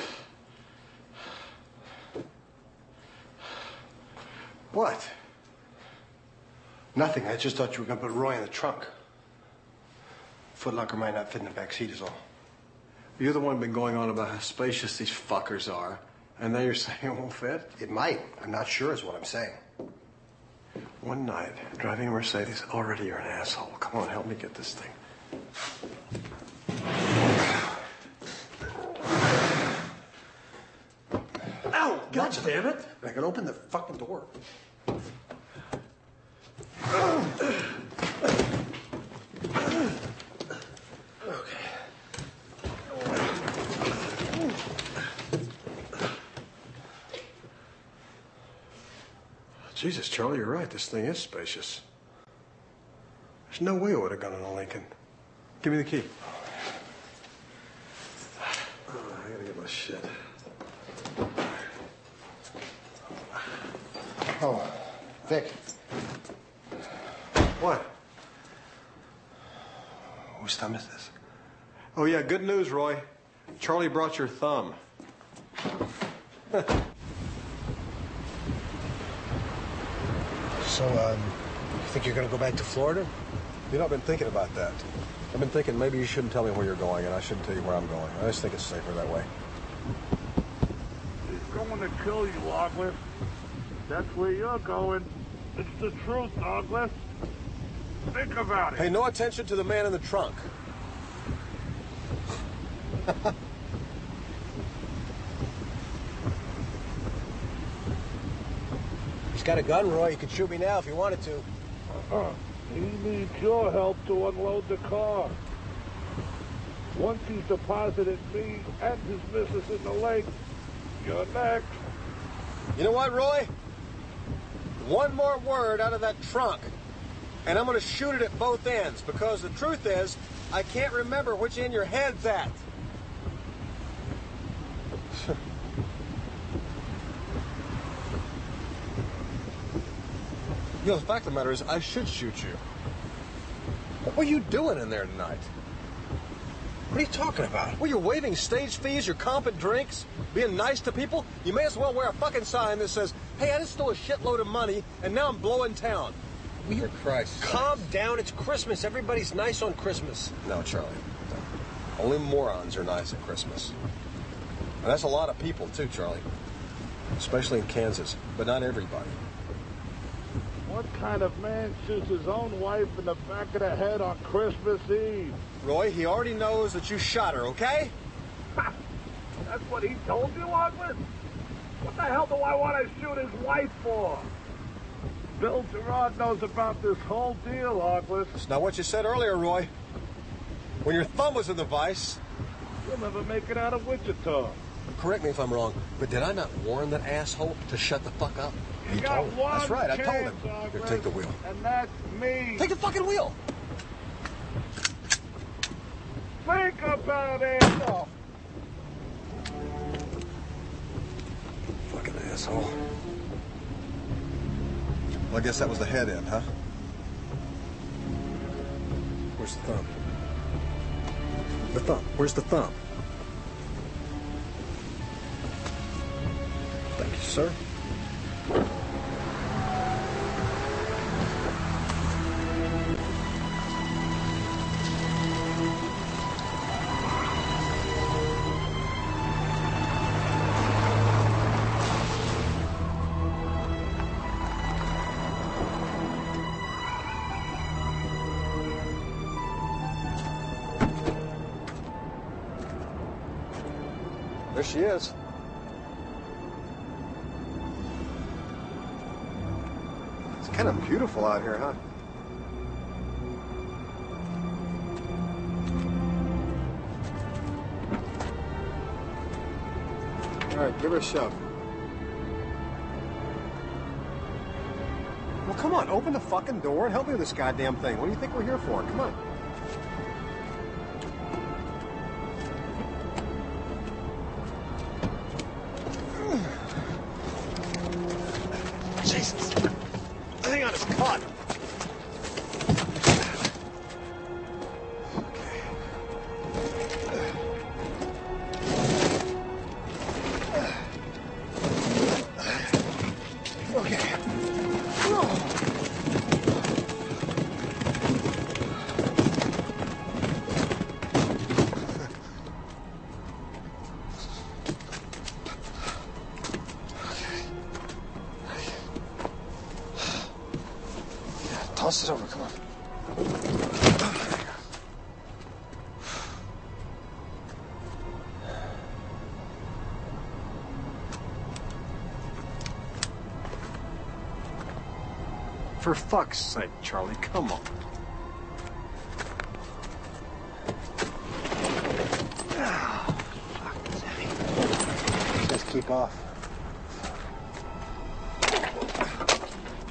What? Nothing. I just thought you were going to put Roy in the trunk. Footlocker might not fit in the back seat is all. You're the one been going on about how spacious these fuckers are, and now you're saying it won't fit? It might. I'm not sure is what I'm saying. One night, driving a Mercedes, already you're an asshole. Come on, help me get this thing. Ow! God damn it! I can open the fucking door. Jesus, Charlie, you're right. This thing is spacious. There's no way it would have gone in a Lincoln. Give me the key. I gotta get my shit. Oh, Vic. What? Whose thumb is this? Oh, yeah, good news, Roy. Charlie brought your thumb. So, you think you're gonna go back to Florida? You know, I've been thinking about that. I've been thinking maybe you shouldn't tell me where you're going, and I shouldn't tell you where I'm going. I just think it's safer that way. He's going to kill you, Douglas. That's where you're going. It's the truth, Douglas. Think about it. Pay no attention to the man in the trunk. He's got a gun, Roy. He could shoot me now if he wanted to. He needs your help to unload the car. Once he's deposited me and his missus in the lake, you're next. You know what, Roy? One more word out of that trunk, and I'm going to shoot it at both ends, because the truth is, I can't remember which end your head's at. You know, the fact of the matter is, I should shoot you. What were you doing in there tonight? What are you talking about? Well, you're waiving stage fees, you're comping drinks, being nice to people. You may as well wear a fucking sign that says, hey, I just stole a shitload of money, and now I'm blowing town. For Christ's sake. Calm down. It's Christmas. Everybody's nice on Christmas. No, Charlie. No. Only morons are nice at Christmas. And that's a lot of people, too, Charlie. Especially in Kansas, but not everybody. What kind of man shoots his own wife in the back of the head on Christmas Eve? Roy, he already knows that you shot her, okay? That's what he told you, Douglas? What the hell do I want to shoot his wife for? Bill Gerard knows about this whole deal, Douglas. It's not what you said earlier, Roy. When your thumb was in the vice... You'll never make it out of Wichita. Correct me if I'm wrong, but did I not warn that asshole to shut the fuck up? You got one That's right, I told him. Douglas, Here, take the wheel. And that's me. Take the fucking wheel! Think about it! Oh. Fucking asshole. Well, I guess that was the head end, huh? Where's the thumb? The thumb. Where's the thumb? Thank you, sir. There she is. It's kind of beautiful out here, huh? All right, give her a shove. Well, come on, open the fucking door and help me with this goddamn thing. What do you think we're here for? Come on. Jesus. Hang on, it's caught. Toss it over, come on. For fuck's sake, Charlie, come on. Fuck, it's heavy. Just keep off.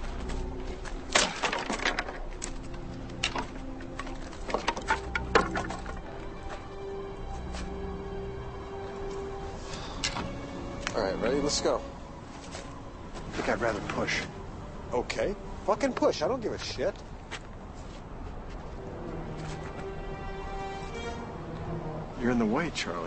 let's go. I think I'd rather push. Okay. Fucking push. I don't give a shit. You're in the way, Charlie.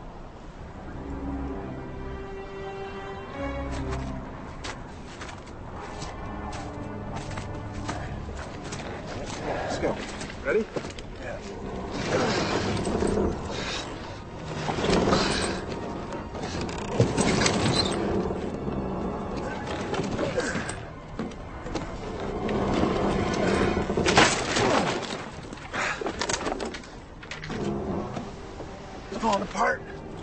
Let's go. Ready? Yeah. It's falling apart.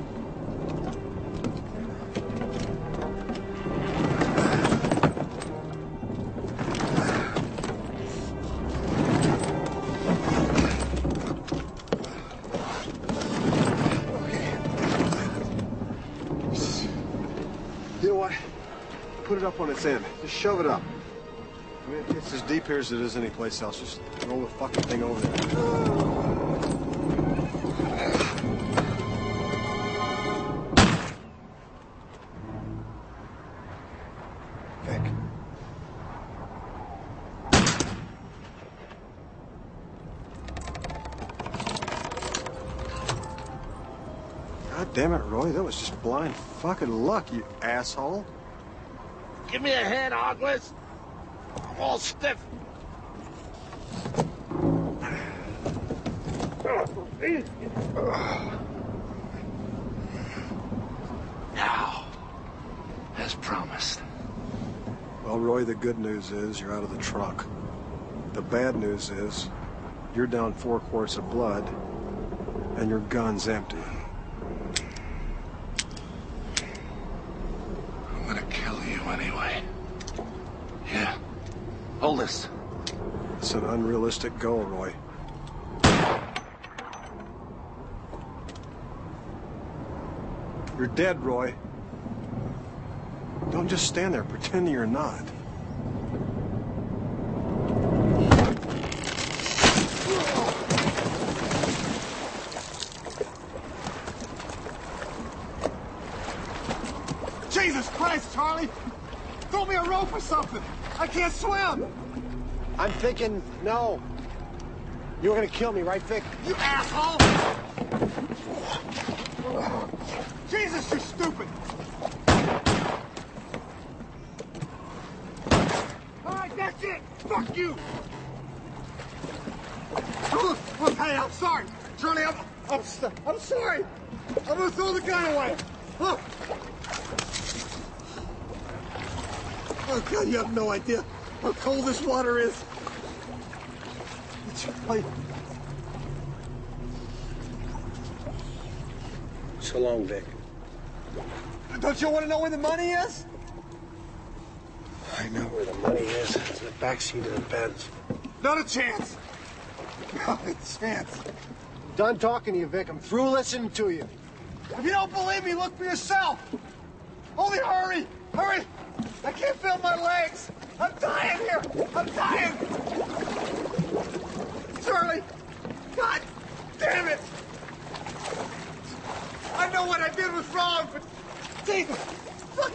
You know what? Put it up on its end. Just shove it up. I mean, it's as deep here as it is anyplace else. Just roll the fucking thing over there. Vic. God damn it, Roy. That was just blind fucking luck, you asshole. Give me a hand, Oglis. I'm all stiff. Now, as promised. Well, Roy, the good news is you're out of the trunk. The bad news is you're down 4 quarts of blood and your gun's empty. I'm gonna kill you anyway. Yeah. Hold this. It's an unrealistic goal, Roy. You're dead, Roy. Don't just stand there pretending you're not. Jesus Christ, Charlie! Throw me a rope or something! I can't swim! I'm thinking, no. You were gonna kill me, right, Vic? You asshole! Jesus, you're stupid! All right, that's it! Fuck you! Look, hey, I'm sorry! Charlie, I'm sorry! I'm gonna throw the gun away! Look! Oh, God, you have no idea how cold this water is. Charlie. So long, Vic. Don't you want to know where the money is? I know where the money is. It's in the backseat of the Benz. Not a chance. Not a chance. Done talking to you, Vic. I'm through listening to you. If you don't believe me, look for yourself. Only hurry. Hurry. I can't feel my legs. I'm dying here. I'm dying. Charlie. God damn it. I know what I did was wrong, but Jesus. Fuck.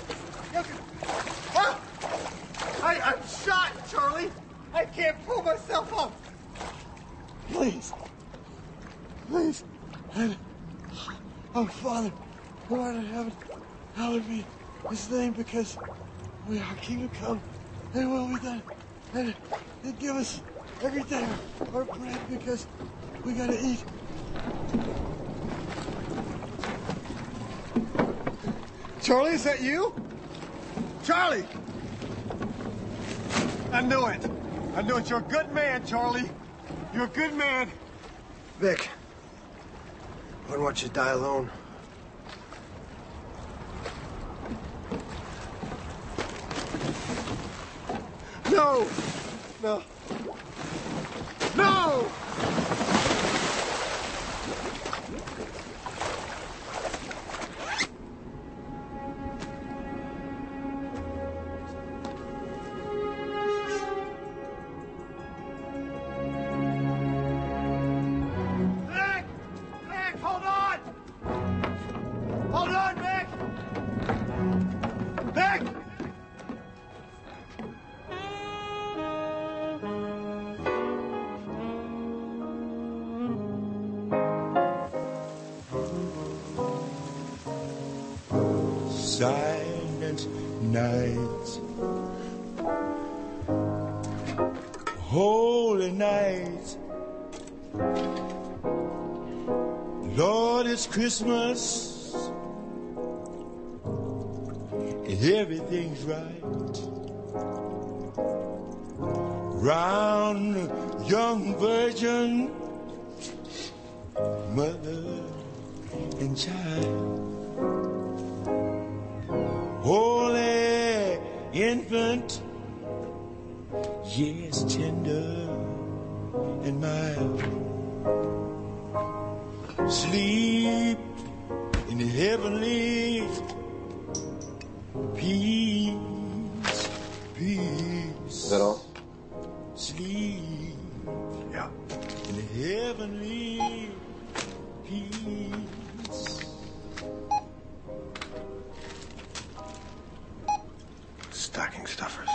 Huh? I'm shot, Charlie. I can't pull myself up. Please. Please. Oh, Father, who art in heaven, hallowed be his name, because we are kingdom come, and will be done. And give us every day our bread, because we gotta eat. Charlie, is that you? Charlie! I knew it. I knew it. You're a good man, Charlie. You're a good man. Vic, I wouldn't want you to die alone. No! No! No! Vic! Vic, hold on! Hold on, Vic! silent nights, holy nights. Lord, it's Christmas, and everything's right. Round young virgin, mother and child, holy infant, yes, tender and mild. Sleep in the heavenly peace, peace. Is that all? Sleep. Yeah. In the heavenly peace. Stocking stuffers.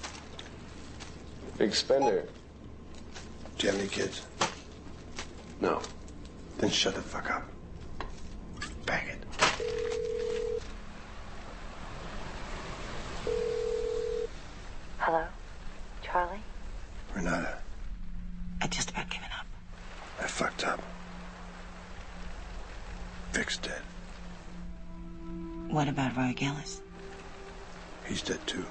Big spender. Do you have any kids? No. Then shut the fuck up. Bag it. Hello? Charlie? Renata, I just about given up. I fucked up. Vic's dead. What about Roy Gillis? He's dead too.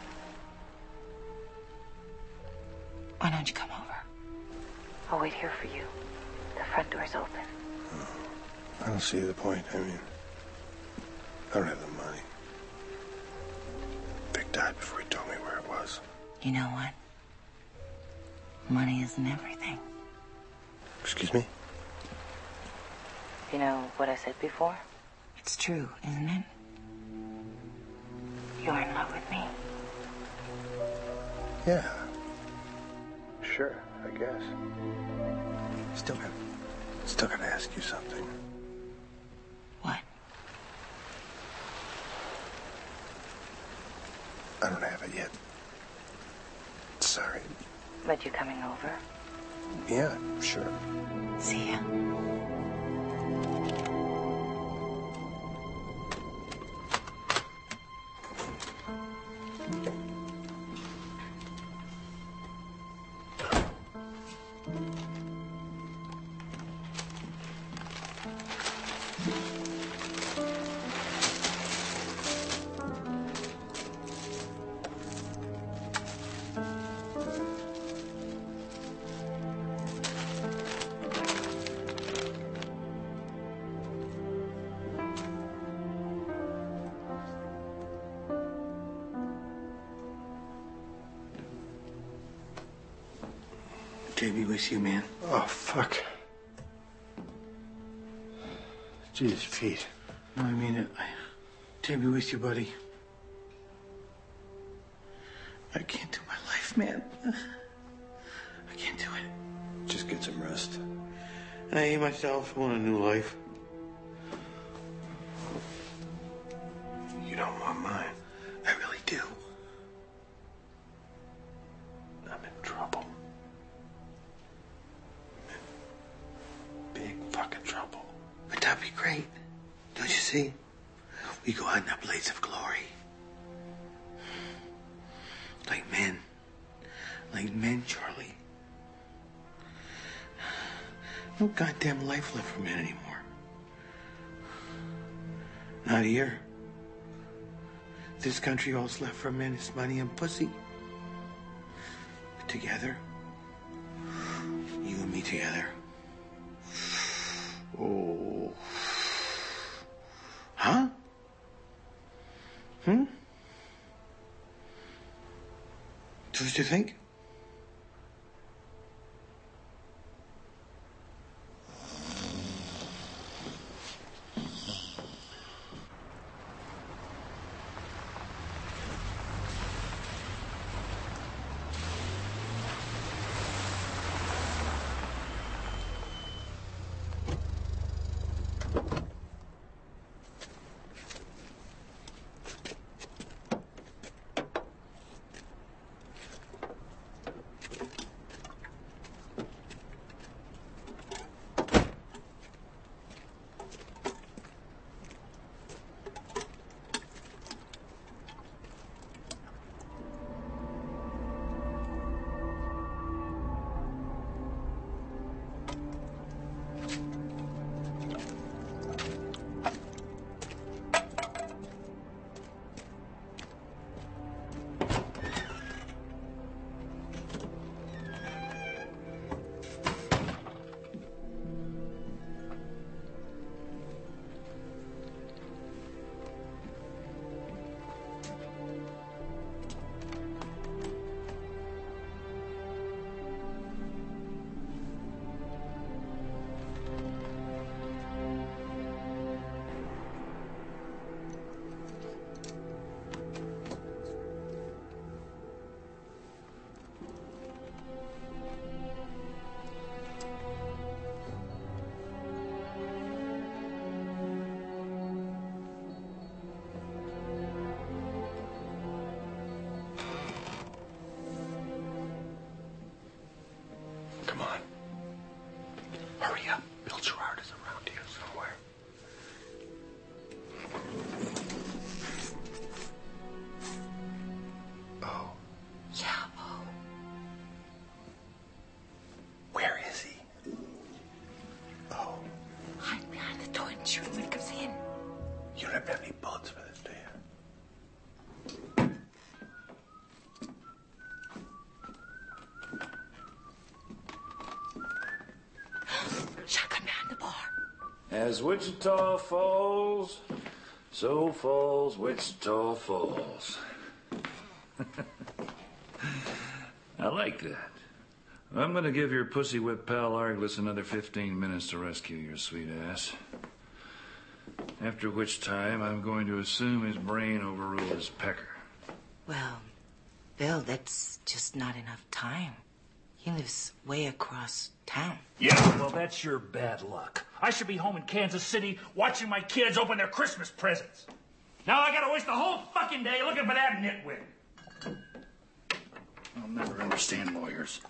Why don't you come over? I'll wait here for you. The front door's open. I don't see the point. I mean, I don't have the money. Vic died before he told me where it was. You know what? Money isn't everything. Excuse me? You know what I said before? It's true, isn't it? You're in love with me. Yeah. Sure, I guess. Still gotta ask you something. What? I don't have it yet. Sorry. But you coming over? Yeah, sure. See ya. JB with you, man. Oh, fuck. Jesus, Pete. No, I mean it. JB with you, buddy. I can't do my life, man. I can't do it. Just get some rest. And I hate myself. I want a new life. You don't want mine. I really do. I'm in trouble. I'm in big fucking trouble. But that'd be great. Don't you see? We go out in that blaze of glory. Like men. Like men, Charlie. No goddamn life left for men anymore. Not here. This country, all's left for men is money and pussy. But together, you and me together. Oh. Huh? So what do you think? Come on. Hurry up. Bill Gerard is around here somewhere. Oh. Yeah, oh. Where is he? Oh. Hide behind the door and shoot him when he comes in. You don't have any bullets for this, do you? Shotgun behind the bar. As Wichita falls, so falls Wichita Falls. I like that. I'm gonna give your pussy whip pal Arglist another 15 minutes to rescue your sweet ass. After which time I'm going to assume his brain overruled his pecker. Well, Bill, that's just not enough time. He lives way across town. Yeah, well, that's your bad luck. I should be home in Kansas City watching my kids open their Christmas presents. Now I gotta waste the whole fucking day looking for that nitwit. I'll never understand lawyers.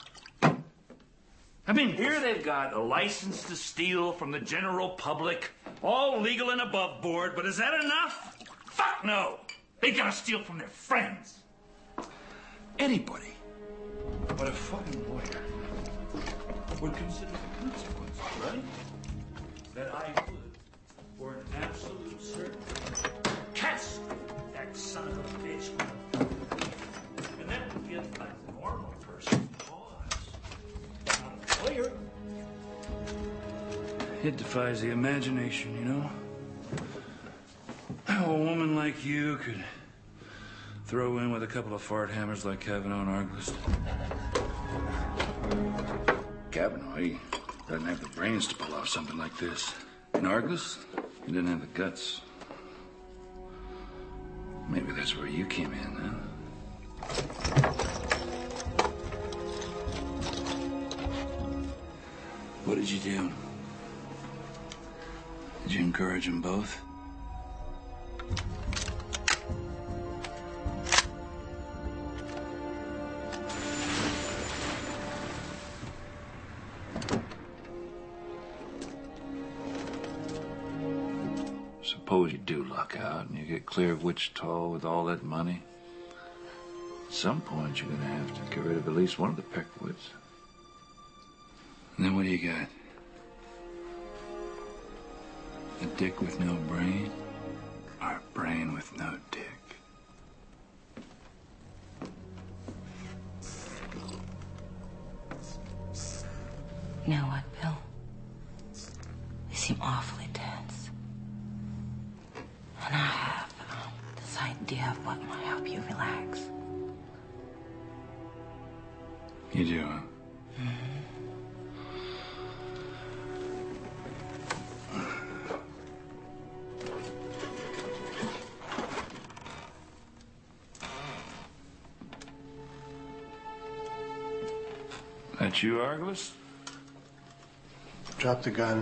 I mean, here they've got a license to steal from the general public, all legal and above board, but is that enough? Fuck no! They gotta steal from their friends. Anybody but a fucking lawyer would consider the consequences, right? That I would, for an absolute certainty, cast that son of a bitch. And that would give a normal person pause. Not a lawyer. It defies the imagination, you know? How a woman like you could throw in with a couple of fart hammers like Kavanaugh and Arglist. Kavanaugh, he doesn't have the brains to pull off something like this. And Arglist, he didn't have the guts. Maybe that's where you came in, huh? What did you do? Did you encourage them both? Suppose you do luck out and you get clear of Wichita with all that money. At some point, you're going to have to get rid of at least one of the Peckwoods. And then what do you got? A dick with no brain? Or a brain with no dick? You know what, Bill? You seem awfully tense. And I have this idea of what might help you relax. You do, huh? That you, Arglist? Drop the gun.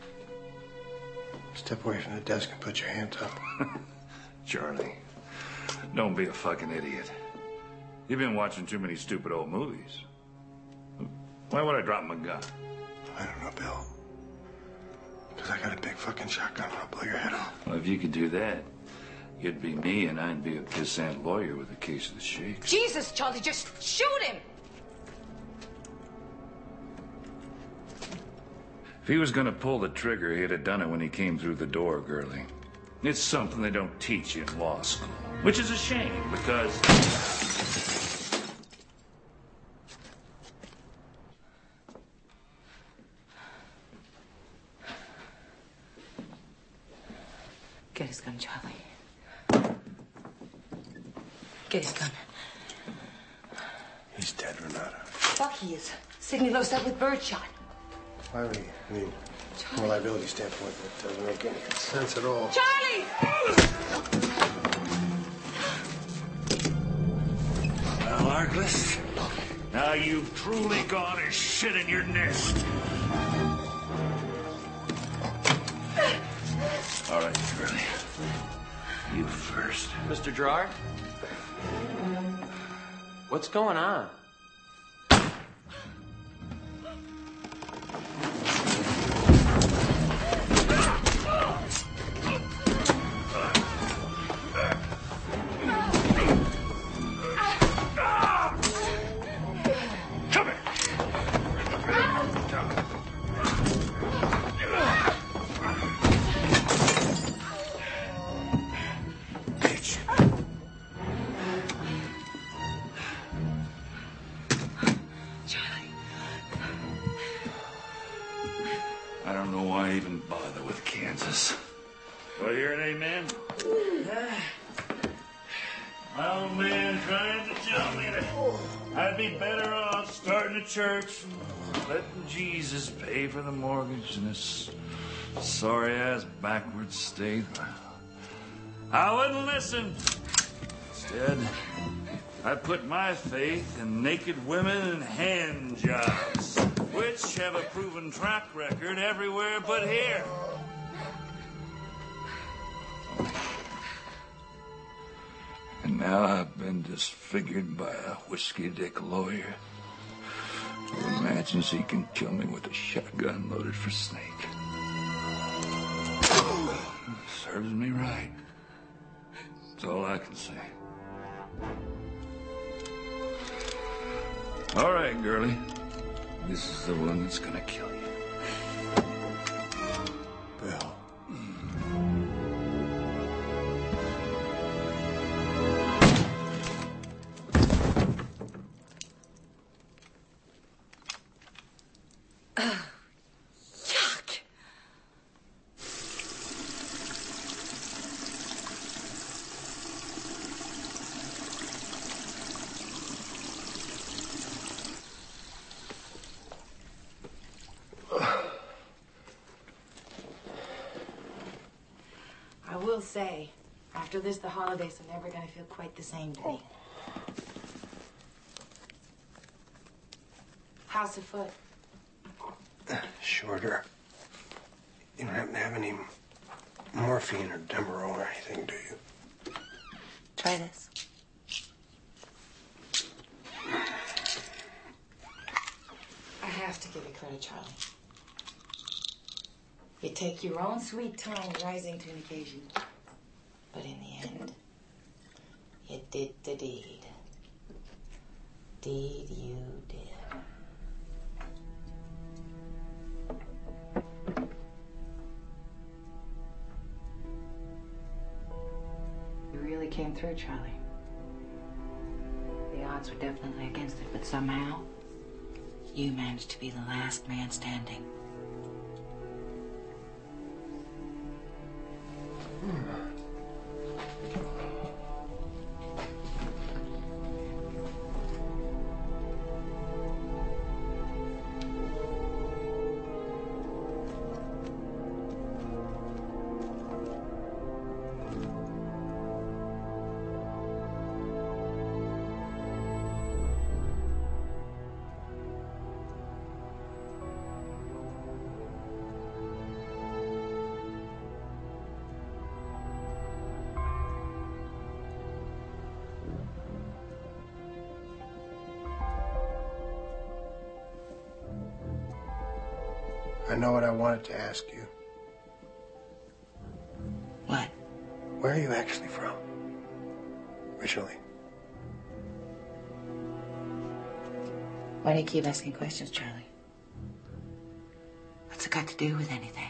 Step away from the desk and put your hands up. Charlie, don't be a fucking idiot. You've been watching too many stupid old movies. Why would I drop my gun? I don't know, Bill. Because I got a big fucking shotgun and I'll blow your head off. Well, if you could do that, you'd be me and I'd be a pissant lawyer with a case of the shakes. Jesus, Charlie, just shoot him! If he was going to pull the trigger, he'd have done it when he came through the door, girlie. It's something they don't teach you in law school. Which is a shame, because... Get his gun, Charlie. Get his gun. He's dead, Renata. Fuck, he is. Sidney Lowe said with birdshot. Why would he? I mean, from a liability standpoint, that doesn't make any sense at all. Charlie! Well, Arglist, now you've truly gone as shit in your nest. All right, Curly. You first. Mr. Gerard? What's going on? don't know why I even bother with Kansas. Do I hear an amen? My old man trying to tell me that I'd be better off starting a church and letting Jesus pay for the mortgage in this sorry-ass backward state. I wouldn't listen. Instead, I put my faith in naked women and hand jobs, which have a proven track record everywhere but here. And now I've been disfigured by a whiskey-dick lawyer who imagines he can kill me with a shotgun loaded for snake. Serves me right. That's all I can say. All right, girlie. This is the one that's gonna kill you. Bill. Yuck! I will say, after this, the holidays are never going to feel quite the same to me. How's the foot? Shorter. You don't happen to have any morphine or Demerol or anything, do you? Try this. I have to give you credit, Charlie. You take your own sweet time rising to an occasion. But in the end, you did the deed. Deed you did. You really came through, Charlie. The odds were definitely against it, but somehow, you managed to be the last man standing. I know what I wanted to ask you. What? Where are you actually from? Originally. Why do you keep asking questions, Charlie? What's it got to do with anything?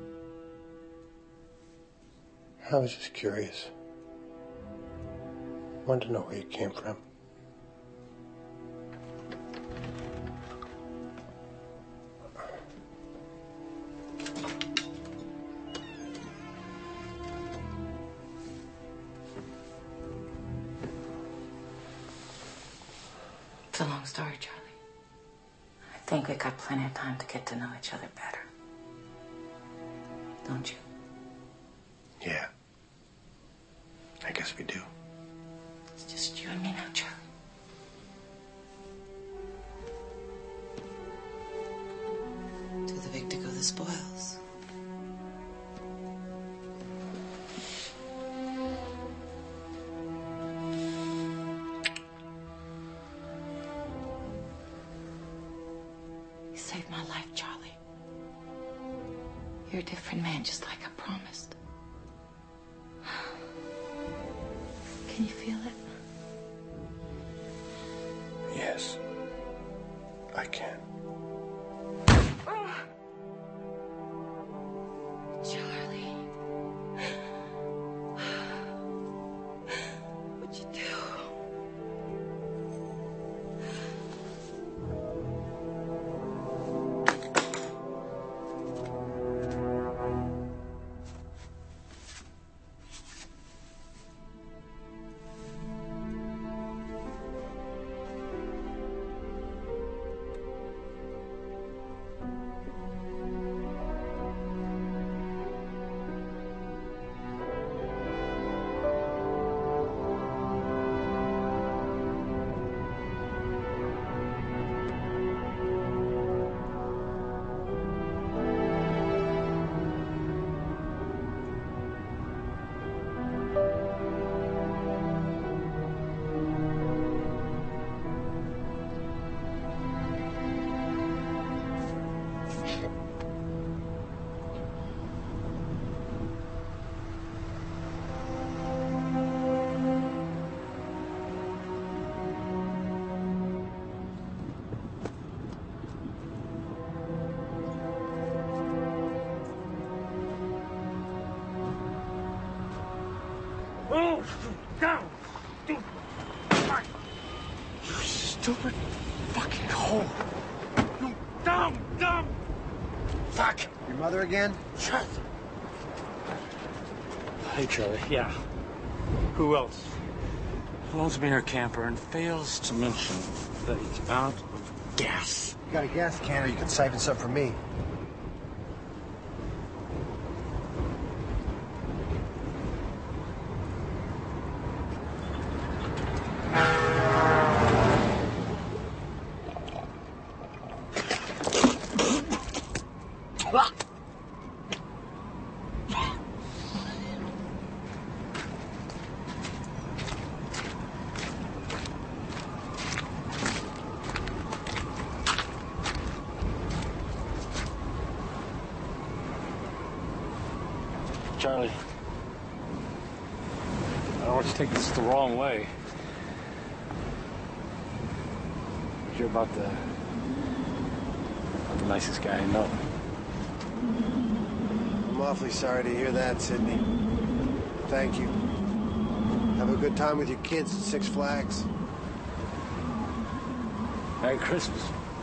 I was just curious. Wanted to know where you came from. It's a long story, Charlie. I think we got plenty of time to get to know each other better. Don't you? Yeah. I guess we do. It's just you and me now, Charlie. To the victor go the spoils. You saved my life, Charlie. You're a different man, just like I promised. Can you feel it? Yes. I can. Charlie. What'd you do? Down! You stupid fucking hole! You dumb! Fuck! Your mother again? Shut! Hey, Charlie. Yeah. Who else? Loans me her camper and fails to mention that he's out of gas. You got a gas can, or you can siphon some from me. Charlie, I don't want you to take this the wrong way. You're about the nicest guy I know. I'm awfully sorry to hear that, Sidney. Thank you. Have a good time with your kids at Six Flags. Merry Christmas.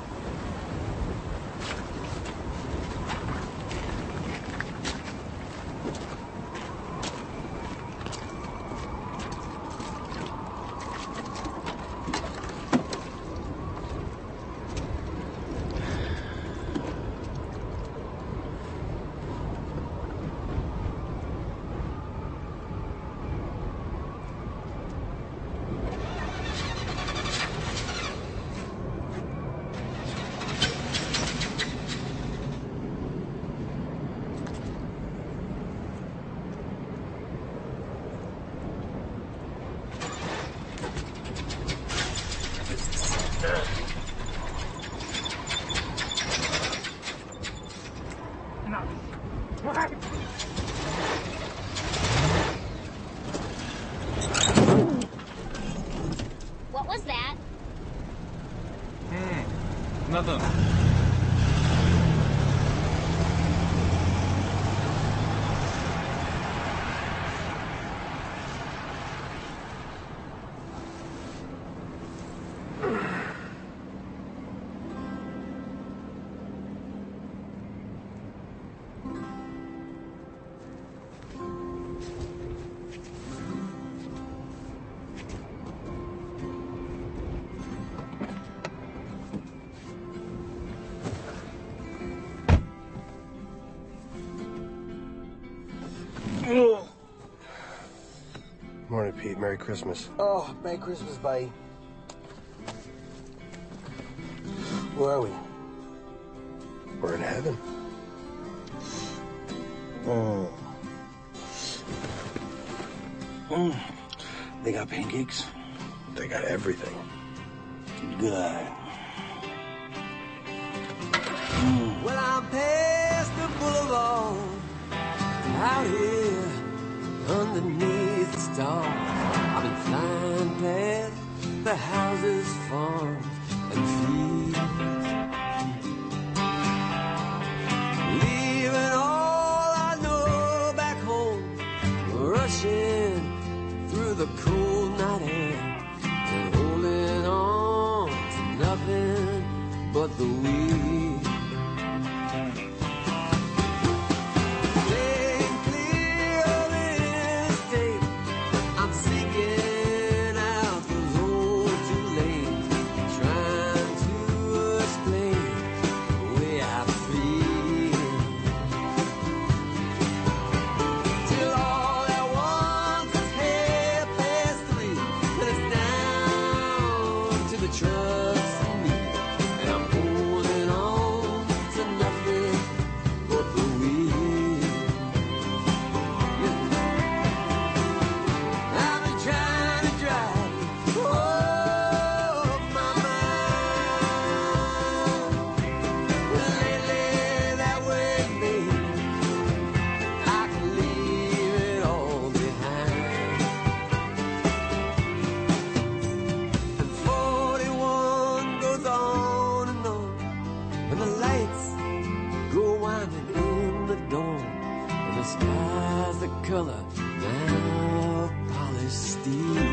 What was that? Nothing. Morning, Pete. Merry Christmas. Oh, Merry Christmas, buddy. Where are we? We're in heaven. Oh. They got pancakes? They got everything. Good. Well, I'm past the boulevard, out here underneath the stars. I've been flying past the houses, farms, and fields, leaving all I know back home, rushing through the cold night air, and holding on to nothing but the wind. steal.